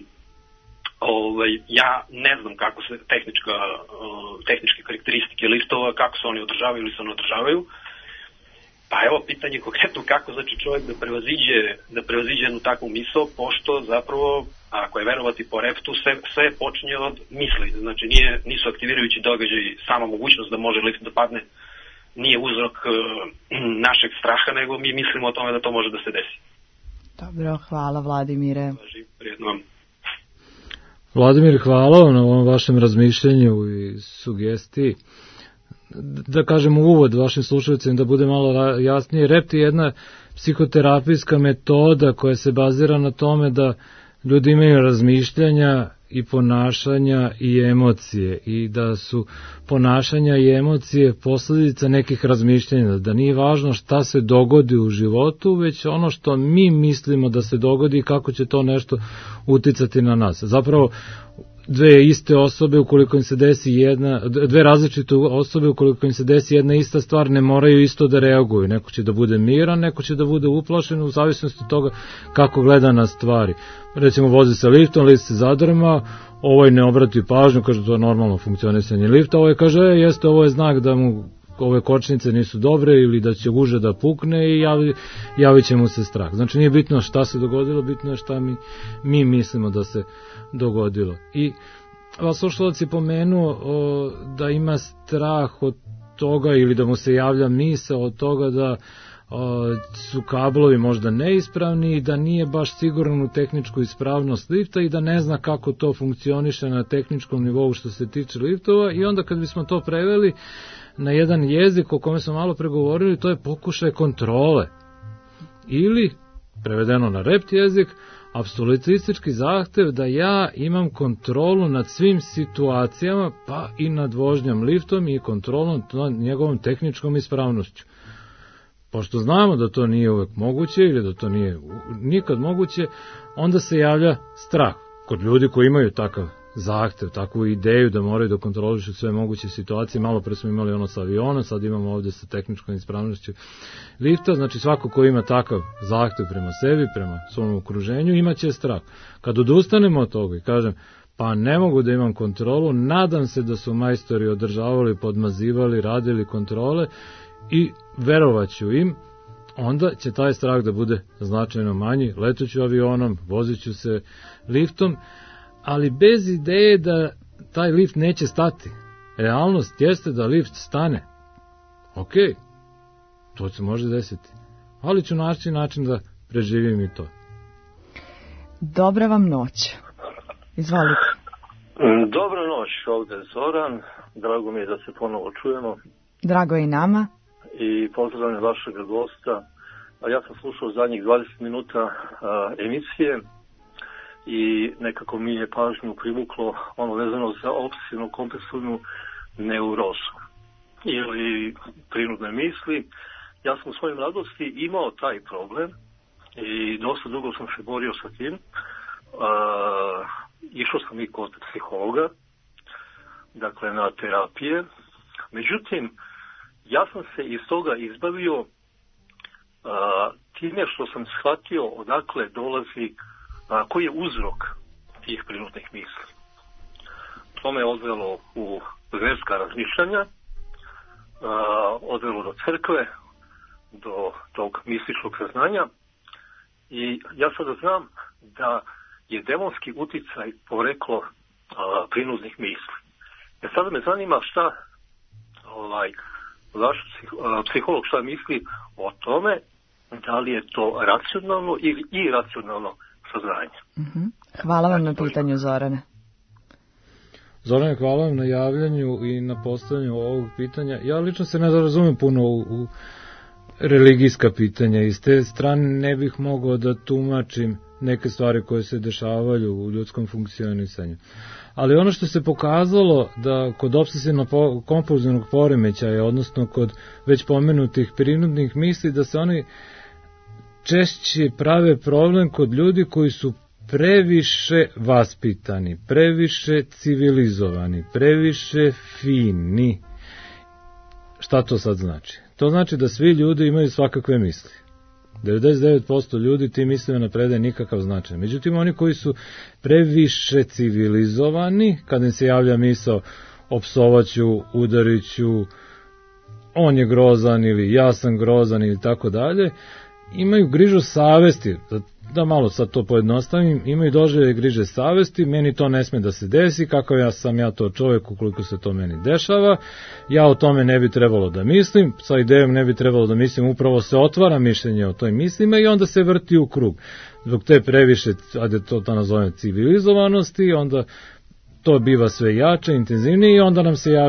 Ovaj, ja ne znam kako se tehnička, uh, tehničke karakteristike liftova, kako se oni održavaju ili se ne održavaju. Pa evo pitanje konkretno kako znači čovjek da prevaziđe, da prevaziđe jednu takvu misao, pošto zapravo, ako je verovati po reptu, sve, sve počinje od misli. Znači nije, nisu aktivirajući događaj sama mogućnost da može lift da padne, nije uzrok uh, našeg straha, nego mi mislimo o tome da to može da se desi. Dobro, hvala Vladimire. Prijetno vam. Vladimir, hvala vam na ovom vašem razmišljenju i sugestiji. da kažemo uvod vašim slušalicima, da bude malo jasnije, rept je jedna psihoterapijska metoda koja se bazira na tome da ljudi imaju razmišljanja i ponašanja i emocije i da su ponašanja i emocije posljedica nekih razmišljanja, da nije važno šta se dogodi u životu, već ono što mi mislimo da se dogodi i kako će to nešto uticati na nas. Zapravo, dve iste osobe ukoliko im se desi jedna, dve različite osobe ukoliko im se desi jedna ista stvar ne moraju isto da reaguju. Neko će da bude miran, neko će da bude uplašen u zavisnosti od toga kako gleda na stvari. Recimo vozi se liftom, lift se zadrma, ovaj ne obrati pažnju, kaže to je normalno funkcionisanje lifta, ovaj kaže e, jeste, ovo je znak da mu ove kočnice nisu dobre ili da će guže da pukne i javi, javit će mu se strah. Znači nije bitno šta se dogodilo, bitno je šta mi, mi mislimo da se dogodilo. I vas slušalac je pomenuo o, da ima strah od toga ili da mu se javlja misao od toga da o, su kablovi možda neispravni i da nije baš siguran u tehničku ispravnost lifta i da ne zna kako to funkcioniše na tehničkom nivou što se tiče liftova i onda kad bismo to preveli na jedan jezik o kome smo malo pregovorili, to je pokušaj kontrole. Ili, prevedeno na rept jezik, apsolutistički zahtev da ja imam kontrolu nad svim situacijama, pa i nad vožnjom liftom i kontrolom nad njegovom tehničkom ispravnošću. Pošto znamo da to nije uvek moguće ili da to nije nikad moguće, onda se javlja strah kod ljudi koji imaju takav zahtev, takvu ideju da moraju da kontrolišu sve moguće situacije. Malo pre smo imali ono sa avionom, sad imamo ovde sa tehničkom ispravnošću lifta. Znači svako ko ima takav zahtev prema sebi, prema svom okruženju, imaće strah. Kad odustanemo od toga i kažem pa ne mogu da imam kontrolu, nadam se da su majstori održavali, podmazivali, radili kontrole i verovaću im, onda će taj strah da bude značajno manji. Letuću avionom, voziću se liftom, ali bez ideje da taj lift neće stati. Realnost jeste da lift stane. Ok, to se može desiti. Ali ću naći način da preživim i to. Dobra vam noć. Izvolite. Dobra noć, ovdje je Zoran. Drago mi je da se ponovo čujemo. Drago i nama. I pozdravljam vašeg gosta. Ja sam slušao zadnjih dvadeset minuta a, emisije i nekako mi je pažnju privuklo ono vezano za obsesivnu kompulsivnu neurozu ili prinudne misli. Ja sam u svojoj mladosti imao taj problem i dosta dugo sam se borio sa tim. Uh, išao sam i kod psihologa, dakle na terapije. Međutim, ja sam se iz toga izbavio uh, time što sam shvatio odakle dolazi, uh, koji je uzrok tih prinudnih misli. To me odvelo u verska razmišljanja, uh, odvelo do crkve, do tog mističkog saznanja i ja sada znam da je demonski uticaj poreklo uh, prinudnih misli. E sada me zanima šta ovaj, vaš psih, uh, psiholog šta misli o tome, da li je to racionalno ili iracionalno saznanje. Uh-huh. Hvala vam na pitanju, Zorane. Zorane, hvala vam na javljanju i na postavljanju ovog pitanja. Ja lično se ne razumem puno u, u religijska pitanja i s te strane ne bih mogao da tumačim neke stvari koje se dešavaju u ljudskom funkcionisanju. Ali ono što se pokazalo da kod opsesivno-kompulzivnog poremećaja, odnosno kod već pomenutih prinudnih misli, da se oni češće prave problem kod ljudi koji su previše vaspitani, previše civilizovani, previše fini. Šta to sad znači? To znači da svi ljudi imaju svakakve misli. devedeset devet posto ljudi ti mislima ne predaje nikakav značaj. Međutim, oni koji su previše civilizovani, kada im se javlja misao opsovaću, udariću, on je grozan ili ja sam grozan ili tako dalje, imaju grižu savesti, da, da malo sad to pojednostavim, imaju doživlje griže savesti, meni to ne sme da se desi, kakav ja sam ja to čovjek ukoliko se to meni dešava, ja o tome ne bi trebalo da mislim, sa idejom ne bi trebalo da mislim, upravo se otvara mišljenje o toj mislima i onda se vrti u krug. Zbog te previše, ajde to da nazovem, civilizovanosti, onda to biva sve jače, intenzivnije i onda nam se javljaju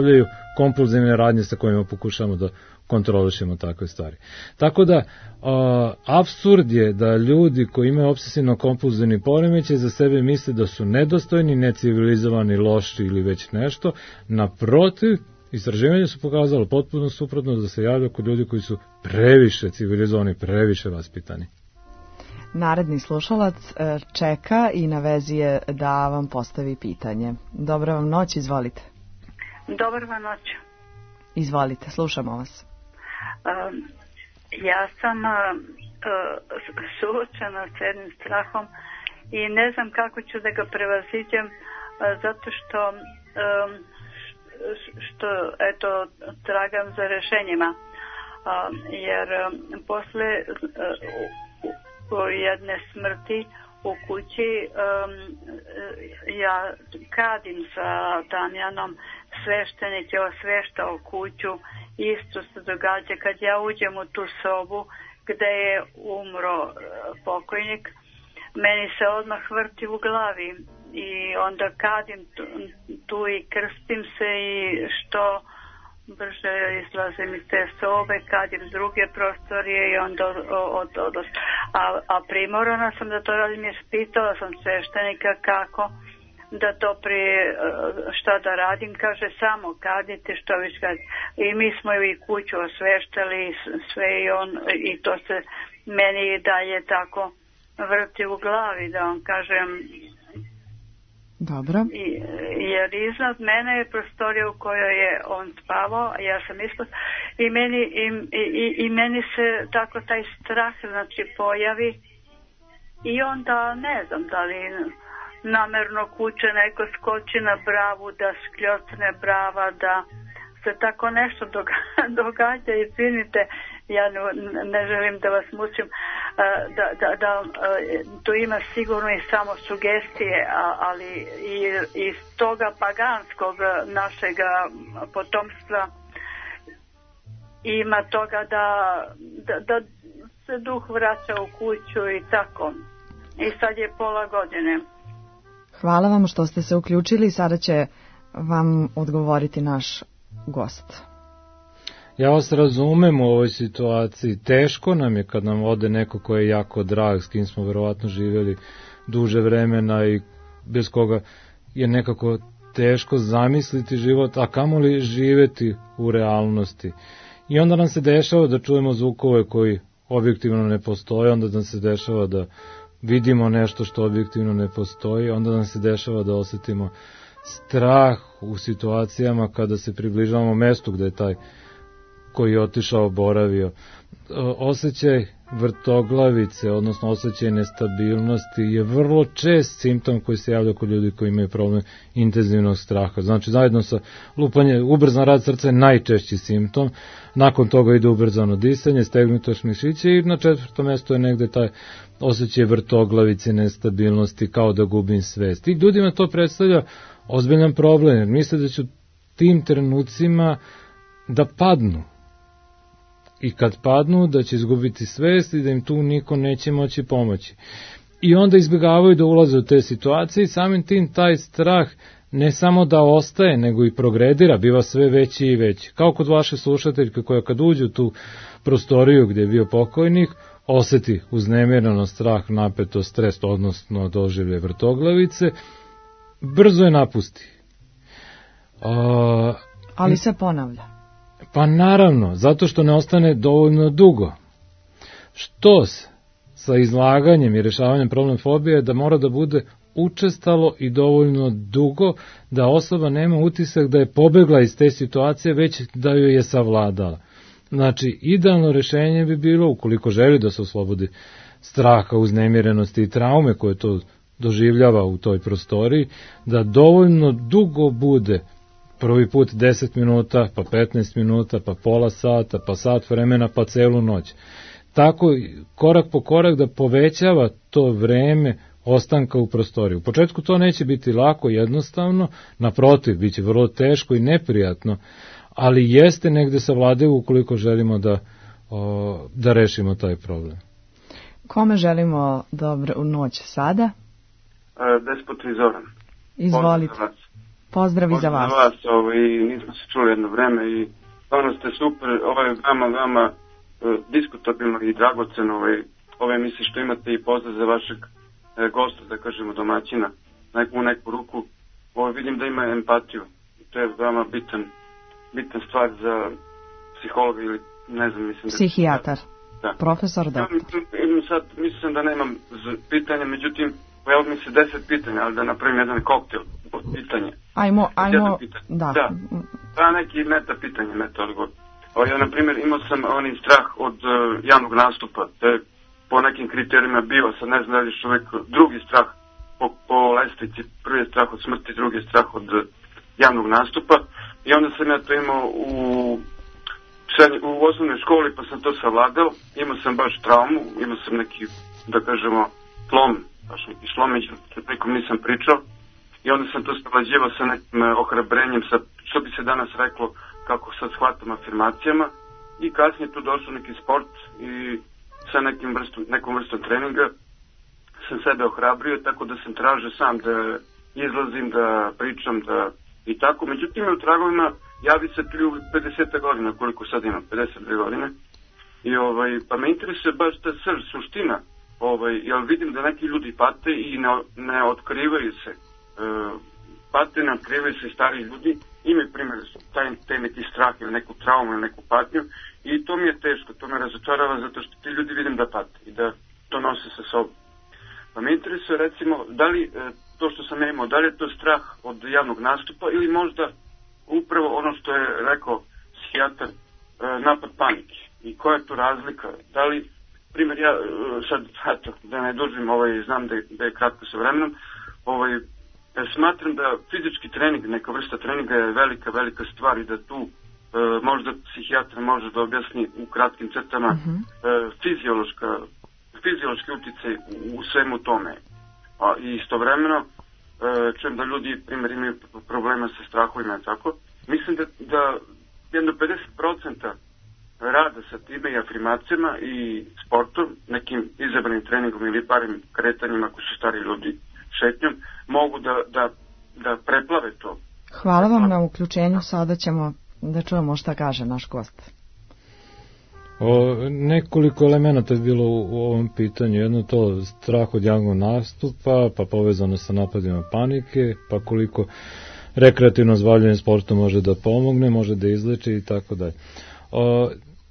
kompulzivne radnje sa kojima pokušamo da kontrolišemo takve stvari. Tako da, a, apsurd je da ljudi koji imaju obsesivno-kompulzivni poremećaj za sebe misle da su nedostojni, necivilizovani, loši ili već nešto. Naprotiv, istraživanje su pokazalo potpuno suprotno da se javlja kod ljudi koji su previše civilizovani, previše vaspitani. Naredni slušalac čeka i na vezi je da vam postavi pitanje. Dobra vam noć, izvolite. Dobar vam noć. Izvolite, slušamo vas. Um, ja sam uh, suočena s jednim strahom i ne znam kako ću da ga prevaziđem, uh, zato što um, što eto tragam za rešenjima, uh, jer um, posle uh, jedne smrti u kući um, ja kadim sa Damjanom, sveštenik je osveštao kuću. Isto se događa kad ja uđem u tu sobu gde je umro pokojnik, meni se odmah vrti u glavi i onda kadim tu, tu i krstim se i što brže izlazim iz te sobe, kadim druge prostorije i onda od, od, od, od, a, a primorana sam da to radim, jer pitala sam sveštenika kako da to pri, šta da radim, kaže samo kadite što viš kad. I mi smo i kuću osveštali sve i on, i to se meni i dalje tako vrti u glavi, da vam kažem. Dobro. I, jer iznad mene je prostorija u kojoj je on spavao, a ja sam ispod, i meni, i, i, i meni se tako taj strah znači pojavi i onda ne znam da li namerno kuće neko skoči na bravu, da skljocne brava, da se tako nešto događa, izvinite, ja ne, ne želim da vas mučim, da, da, da tu ima sigurno i samo sugestije, ali i iz toga paganskog našeg potomstva ima toga da, da, da se duh vraća u kuću i tako. I sad je pola godine. Hvala vam što ste se uključili, sada će vam odgovoriti naš gost. Ja vas razumem u ovoj situaciji. Teško nam je kad nam ode neko ko je jako drag, s kim smo verovatno živjeli duže vremena i bez koga je nekako teško zamisliti život, a kamoli živeti u realnosti. I onda nam se dešava da čujemo zvukove koji objektivno ne postoje, onda nam se dešava da vidimo nešto što objektivno ne postoji, onda nam se dešava da osjetimo strah u situacijama kada se približavamo mestu gde je taj koji je otišao boravio. Osjećaj vrtoglavice, odnosno osjećaj nestabilnosti je vrlo čest simptom koji se javlja kod ljudi koji imaju problem intenzivnog straha. Znači, zajedno sa lupanje, ubrzan rad srca je najčešći simptom, nakon toga ide ubrzano disanje, stegnutost mišića i na četvrtom mjestu je negde taj osjećaj vrtoglavice, nestabilnosti, kao da gubim svest. I ljudima to predstavlja ozbiljan problem, jer misle da će tim trenucima da padnu. I kad padnu, da će izgubiti svest i da im tu niko neće moći pomoći. I onda izbjegavaju da ulaze u te situacije i samim tim taj strah ne samo da ostaje, nego i progredira, biva sve veći i veći. Kao kod vaše slušateljke koja kad uđe u tu prostoriju gdje je bio pokojnik, osjeti uznemireno strah, napetost, stres, odnosno doživlje vrtoglavice, brzo je napusti. A, Ali se ponavlja. Pa naravno, zato što ne ostane dovoljno dugo. Što se sa izlaganjem i rešavanjem problem fobije je da mora da bude učestalo i dovoljno dugo, da osoba nema utisak da je pobegla iz te situacije, već da joj je savladala. Znači, idealno rešenje bi bilo, ukoliko želi da se oslobodi straha, uznemirenosti i traume koje to doživljava u toj prostoriji, da dovoljno dugo bude, prvi put deset minuta, pa petnaest minuta, pa pola sata, pa sat vremena, pa celu noć. Tako, korak po korak da povećava to vreme ostanka u prostoriji. U početku to neće biti lako, jednostavno, naprotiv, bit će vrlo teško i neprijatno, ali jeste negde savladivo ukoliko želimo da, o, da rešimo taj problem. Kome želimo dobru noć sada? E, Despot i Zoran. Izvolite. Pozdrav i za vas. Pozdrav vas, ovaj, nismo se čuli jedno vreme i stvarno ste super, ovo je vama, vama uh, diskutabilno i dragoceno ovaj, ove emisije što imate i pozdrav za vašeg e, gosta, da kažemo domaćina, neku, u neku ruku. Ovo vidim da ima empatiju. To je veoma bitan, bitan stvar za psihologa ili ne znam, mislim da... Psihijatar. Da. Profesor doktor. Ja, sad mislim da nemam pitanja, međutim, pojavili mi se deset pitanja, ali da napravim jedan koktel od pitanja. Ajmo, ajmo, da. Da, da neki meta pitanje, meta odgovor. O, ja, na primjer, imao sam onaj strah od uh, javnog nastupa, to je po nekim kriterijima bio, sad ne znam da li je čovjek drugi strah po, po lestvici, prvi je strah od smrti, drugi je strah od uh, javnog nastupa i onda sam ja to imao u u osnovnoj školi pa sam to savladao, imao sam baš traumu, imao sam neki, da kažemo, slom, baš neki slomić, nekom nisam pričao i onda sam to savlađivao sa nekim ohrabrenjem, sa, što bi se danas reklo, kako sad shvatam afirmacijama i kasnije tu došao neki sport i sa nekim vrstom, nekom vrstom treninga sam sebe ohrabrio, tako da sam tražio sam da izlazim, da pričam, da i tako, međutim u tragovima javi se prije pedeset godina, koliko sad imam, pedeset dve godine. I ovaj, pa me interesuje baš ta srž, suština, ovaj, jer vidim da neki ljudi pate i ne, ne otkrivaju se. E, pate, ne otkrivaju se stari ljudi, imaju primjer taj, taj neki strah ili neku traumu ili neku patnju i to mi je teško, to me razočarava zato što ti ljudi vidim da pate i da to nose sa sobom. Pa me interesuje recimo, da li to što sam imao, da li je to strah od javnog nastupa ili možda upravo ono što je rekao psihijatar, napad panike. I koja je tu razlika? Da li, primjer, ja sad, eto, da ne dužim, ovaj, znam da je, da je kratko sa vremenom, ovaj, smatram da fizički trening, neka vrsta treninga je velika, velika stvar i da tu e, možda psihijatar može da objasni u kratkim crtama mm-hmm. e, fiziološka, fiziološki utjecaj u, u svemu tome. A, i istovremeno, čujem da ljudi, primjer, imaju problema sa strahovima i tako. Mislim da, da jedno pedeset posto rada sa time i afirmacijama i sportom, nekim izabranim treningom ili parim kretanjima koji su stari ljudi šetnjom, mogu da, da, da preplave to. Hvala vam na uključenju, sada ćemo da čujemo šta kaže naš gost. O, nekoliko elemenata je bilo u, u ovom pitanju. Jedno to strah od javnog nastupa, pa povezano sa napadima panike, pa koliko rekreativno zabavljanje sportom može da pomogne, može da izleči i tako dalje. O,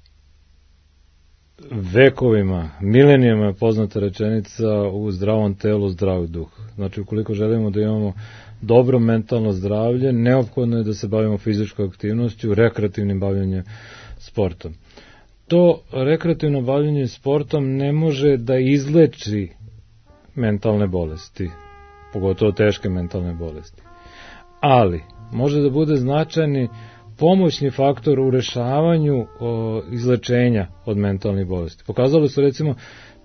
vekovima, milenijama je poznata rečenica u zdravom telu, zdrav duh. Znači, ukoliko želimo da imamo dobro mentalno zdravlje, neophodno je da se bavimo fizičkom aktivnošću, rekreativnim bavljanjem sportom. To rekreativno bavljenje sportom ne može da izleči mentalne bolesti, pogotovo teške mentalne bolesti. Ali može da bude značajni pomoćni faktor u rešavanju o, izlečenja od mentalnih bolesti. Pokazalo su recimo o,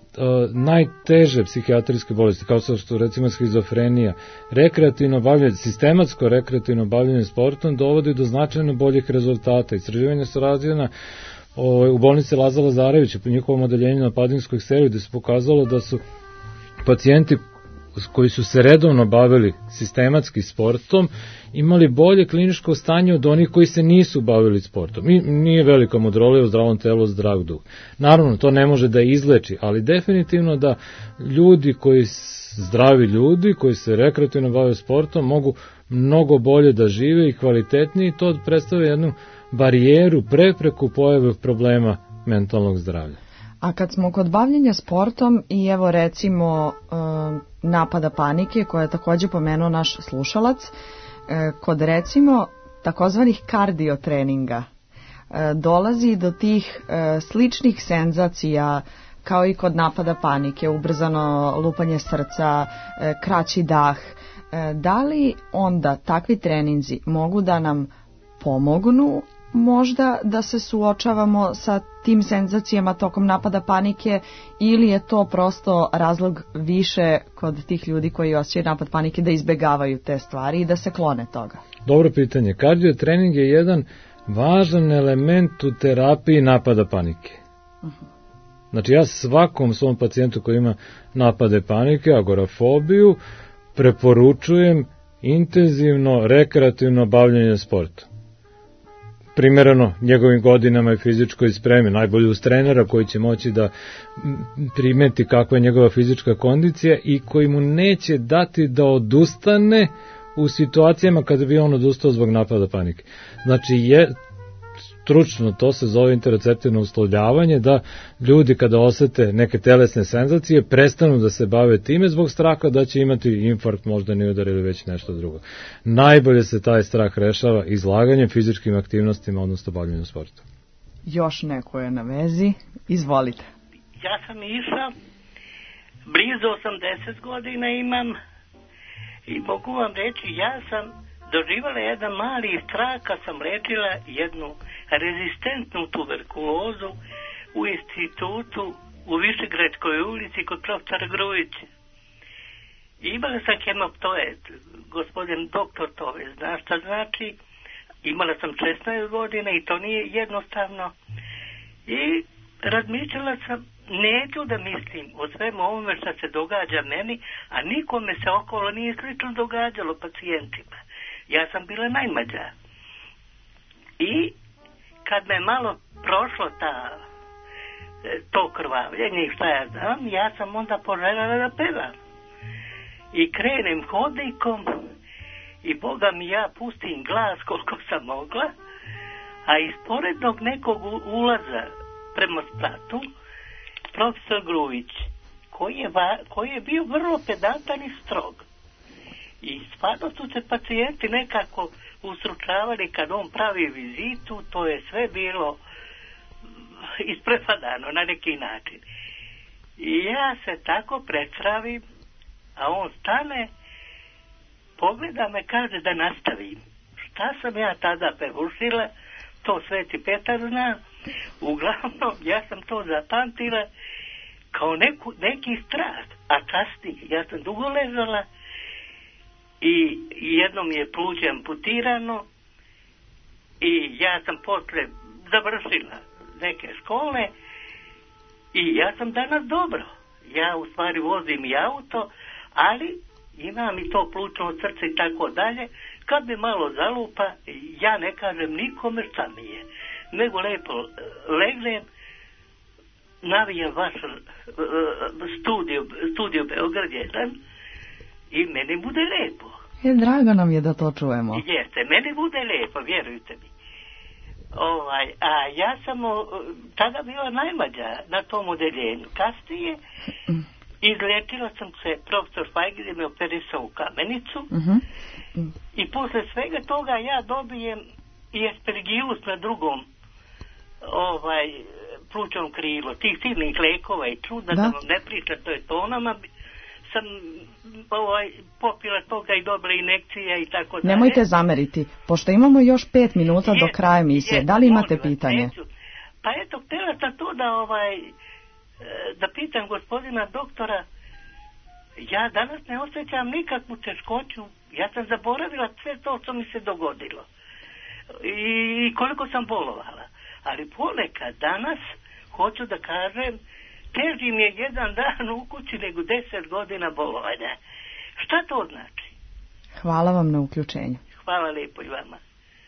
najteže psihijatrijske bolesti, kao što recimo schizofrenija, rekreativno bavljenje, sistematsko rekreativno bavljenje sportom dovodi do značajno boljih rezultata. Istraživanja su rađena u bolnici Laza Lazarevića po njihovom odeljenju na Padinskoj seli, gde se pokazalo da su pacijenti koji su se redovno bavili sistematski sportom imali bolje kliničko stanje od onih koji se nisu bavili sportom. I nije velika mudrolija u zdravom telu, zdrav duh. Naravno, to ne može da izleči, ali definitivno da ljudi koji, zdravi ljudi koji se rekreativno bave sportom mogu mnogo bolje da žive i kvalitetnije i to predstavlja jednu barijeru, prepreku pojave problema mentalnog zdravlja. A kad smo kod bavljenja sportom i evo recimo napada panike koje je također pomenuo naš slušalac, kod recimo takozvanih kardio treninga dolazi do tih sličnih senzacija kao i kod napada panike, ubrzano lupanje srca, kraći dah. Da li onda takvi treninzi mogu da nam pomognu možda da se suočavamo sa tim senzacijama tokom napada panike ili je to prosto razlog više kod tih ljudi koji osjećaju napad panike da izbegavaju te stvari i da se klone toga? Dobro pitanje. Kardio trening je jedan važan element u terapiji napada panike. Uh-huh. Znači ja svakom svom pacijentu koji ima napade panike, agorafobiju, preporučujem intenzivno, rekreativno bavljanje sportom. Primerano njegovim godinama i fizičkoj spremi, najbolje uz trenera koji će moći da primeti kakva je njegova fizička kondicija i koji mu neće dati da odustane u situacijama kada bi on odustao zbog napada panike. Znači, je stručno, to se zove interoceptivno uslovljavanje, da ljudi kada osete neke telesne senzacije prestanu da se bave time zbog straha da će imati infarkt, moždani udar ili već nešto drugo. Najbolje se taj strah rešava izlaganjem, fizičkim aktivnostima, odnosno bavljanjem sporta. Još neko je na vezi, izvolite. Ja sam išla, blizu osamdeset godina imam i mogu vam reći, ja sam doživala jedan mali strah kad sam lečila jednu rezistentnu tuberkulozu u institutu u Višegradskoj ulici kod profesora Grujića. Imala sam hemoptoet, gospodin doktor to već zna šta znači, imala sam šesnaest godina i to nije jednostavno. I razmišljala sam, neću da mislim o svemu ovome što se događa meni, a nikome se okolo nije slično događalo pacijentima. Ja sam bila najmlađa. I kad me malo prošlo ta, to krvavljenje i šta ja znam, ja sam onda poželjela da pevam. I krenem hodnikom i Boga mi ja pustim glas koliko sam mogla, a iz porednog nekog ulaza prema spratu profesor Grujić, koji je, koji je bio vrlo pedantan i strog. I stvarno su se pacijenti nekako usručavali kad on pravi vizitu, to je sve bilo isprepadano na neki način. I ja se tako presravim, a on stane, pogleda me, kaže da nastavim. Šta sam ja tada pevušila, to Sveti Petar zna. Uglavnom, ja sam to zapamtila kao neku, neki strah, a kasnije, ja sam dugo ležala, i jednom je pluće amputirano i ja sam posle završila neke škole i ja sam danas dobro. Ja u stvari vozim i auto, ali imam i to plućno srce i tako dalje. Kad me malo zalupa, ja ne kažem nikome šta mi je, nego lepo legnem, navijem vaš studio, studio Beograd jedan i meni bude lepo. E, drago nam je da to čujemo. Jeste, meni bude lepo, vjerujte mi. Ovaj, a ja sam o, tada bila najmlađa na tom odeljenju. Kasnije izlečila sam se, profesor Fajgir me operisao u Kamenicu uh-huh. i posle svega toga ja dobijem i aspergillus na drugom ovaj, plućnom krilu. Tih silnih lekova i čuda da. da vam ne priča, to je tonama sam ovaj, popila toga i dobre injekcije i tako dalje. Nemojte zameriti, pošto imamo još pet minuta je, do kraja emisije. Je, da li imate pitanje? Neću. Pa eto, htjela sam to da, ovaj, da pitam gospodina doktora, ja danas ne osjećam nikakvu teškoću, ja sam zaboravila sve to što mi se dogodilo i koliko sam bolovala, ali ponekad danas hoću da kažem, teži mi je jedan dan u kući nego deset godina bolovanja. Šta to znači? Hvala vam na uključenju. Hvala lijepo i vama.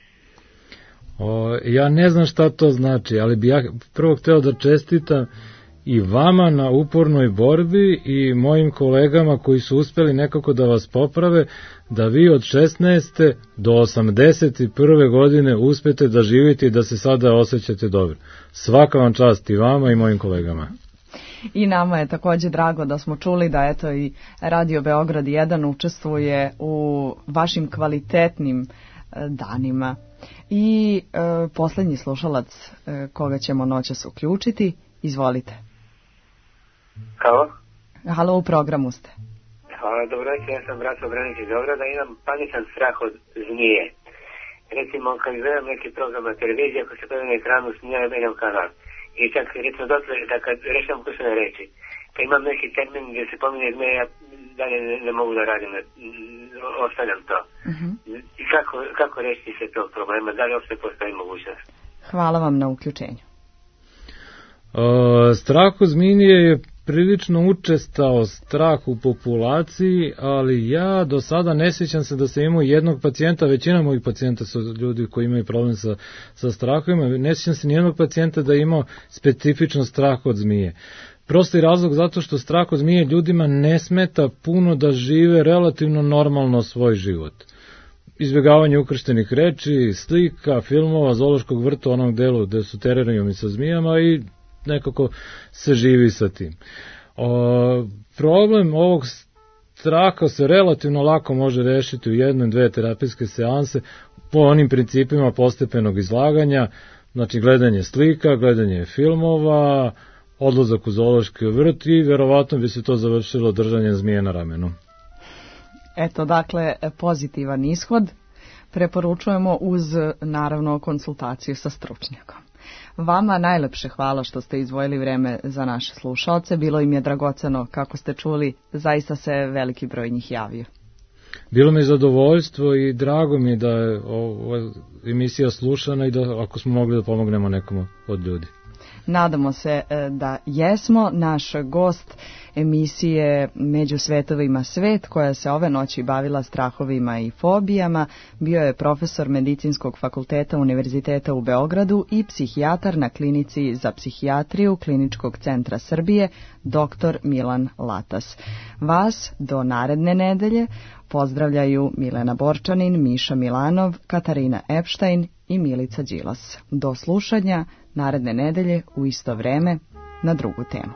O, ja ne znam šta to znači, ali bi ja prvo hteo da čestitam i vama na upornoj borbi i mojim kolegama koji su uspeli nekako da vas poprave, da vi od šesnaeste do osamdeset prve godine uspete da živite i da se sada osjećate dobro. Svaka vam čast i vama i mojim kolegama. I nama je također drago da smo čuli da eto i Radio Beograd jedan učestvuje u vašim kvalitetnim danima. I e, posljednji slušalac e, koga ćemo noćas uključiti, izvolite. Halo? Halo, u programu ste. Hvala, dobro večer, ja sam Braco Branić iz Beograda, imam paničan strah od zmije. Recimo, kad gledam neki program na televiziji, ako se pojavi na ekranu zmija, ja menjam kanal. I čak, recimo, dotle da kad rešam kućne reči, kad imam neki termin gdje se pominje zmije, ja dalje ne, ne mogu da radim, ostavljam to. Uh-huh. I kako, kako rešiti se tog problema, da li uopšte postoji mogućnost? Hvala vam na uključenju. Uh, strah od zmije je prilično učestao strah u populaciji, ali ja do sada ne sjećam se da sam imao jednog pacijenta, većina mojih pacijenta su ljudi koji imaju problem sa, sa strahovima, ne sjećam se nijednog pacijenta da je imao specifično strah od zmije. Prosti razlog zato što strah od zmije ljudima ne smeta puno da žive relativno normalno svoj život. Izbjegavanje ukrštenih reči, slika, filmova, zoološkog vrta u onom delu gde su tererijumi sa zmijama i nekako se živi sa tim. O, problem ovog straha se relativno lako može rešiti u jednoj, dve terapijske seanse po onim principima postepenog izlaganja, znači gledanje slika, gledanje filmova, odlazak u zoološki vrt i verovatno bi se to završilo držanjem zmije na ramenu. Eto, dakle, pozitivan ishod. Preporučujemo uz, naravno, konsultaciju sa stručnjakom. Vama najlepše hvala što ste izdvojili vreme za naše slušalce. Bilo im je dragoceno, kako ste čuli, zaista se veliki broj njih javio. Bilo mi je zadovoljstvo i drago mi da je ova emisija slušana i da ako smo mogli da pomognemo nekomu od ljudi. Nadamo se da jesmo. Naš gost emisije Među svetovima svet, koja se ove noći bavila strahovima i fobijama, bio je profesor Medicinskog fakulteta Univerziteta u Beogradu i psihijatar na klinici za psihijatriju Kliničkog centra Srbije, doktor Milan Latas. Vas do naredne nedelje pozdravljaju Milena Borčanin, Miša Milanov, Katarina Epštajn i Milica Đilas. Do slušanja naredne nedelje u isto vreme na drugu temu.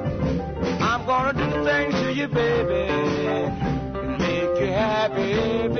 Baby, make you happy.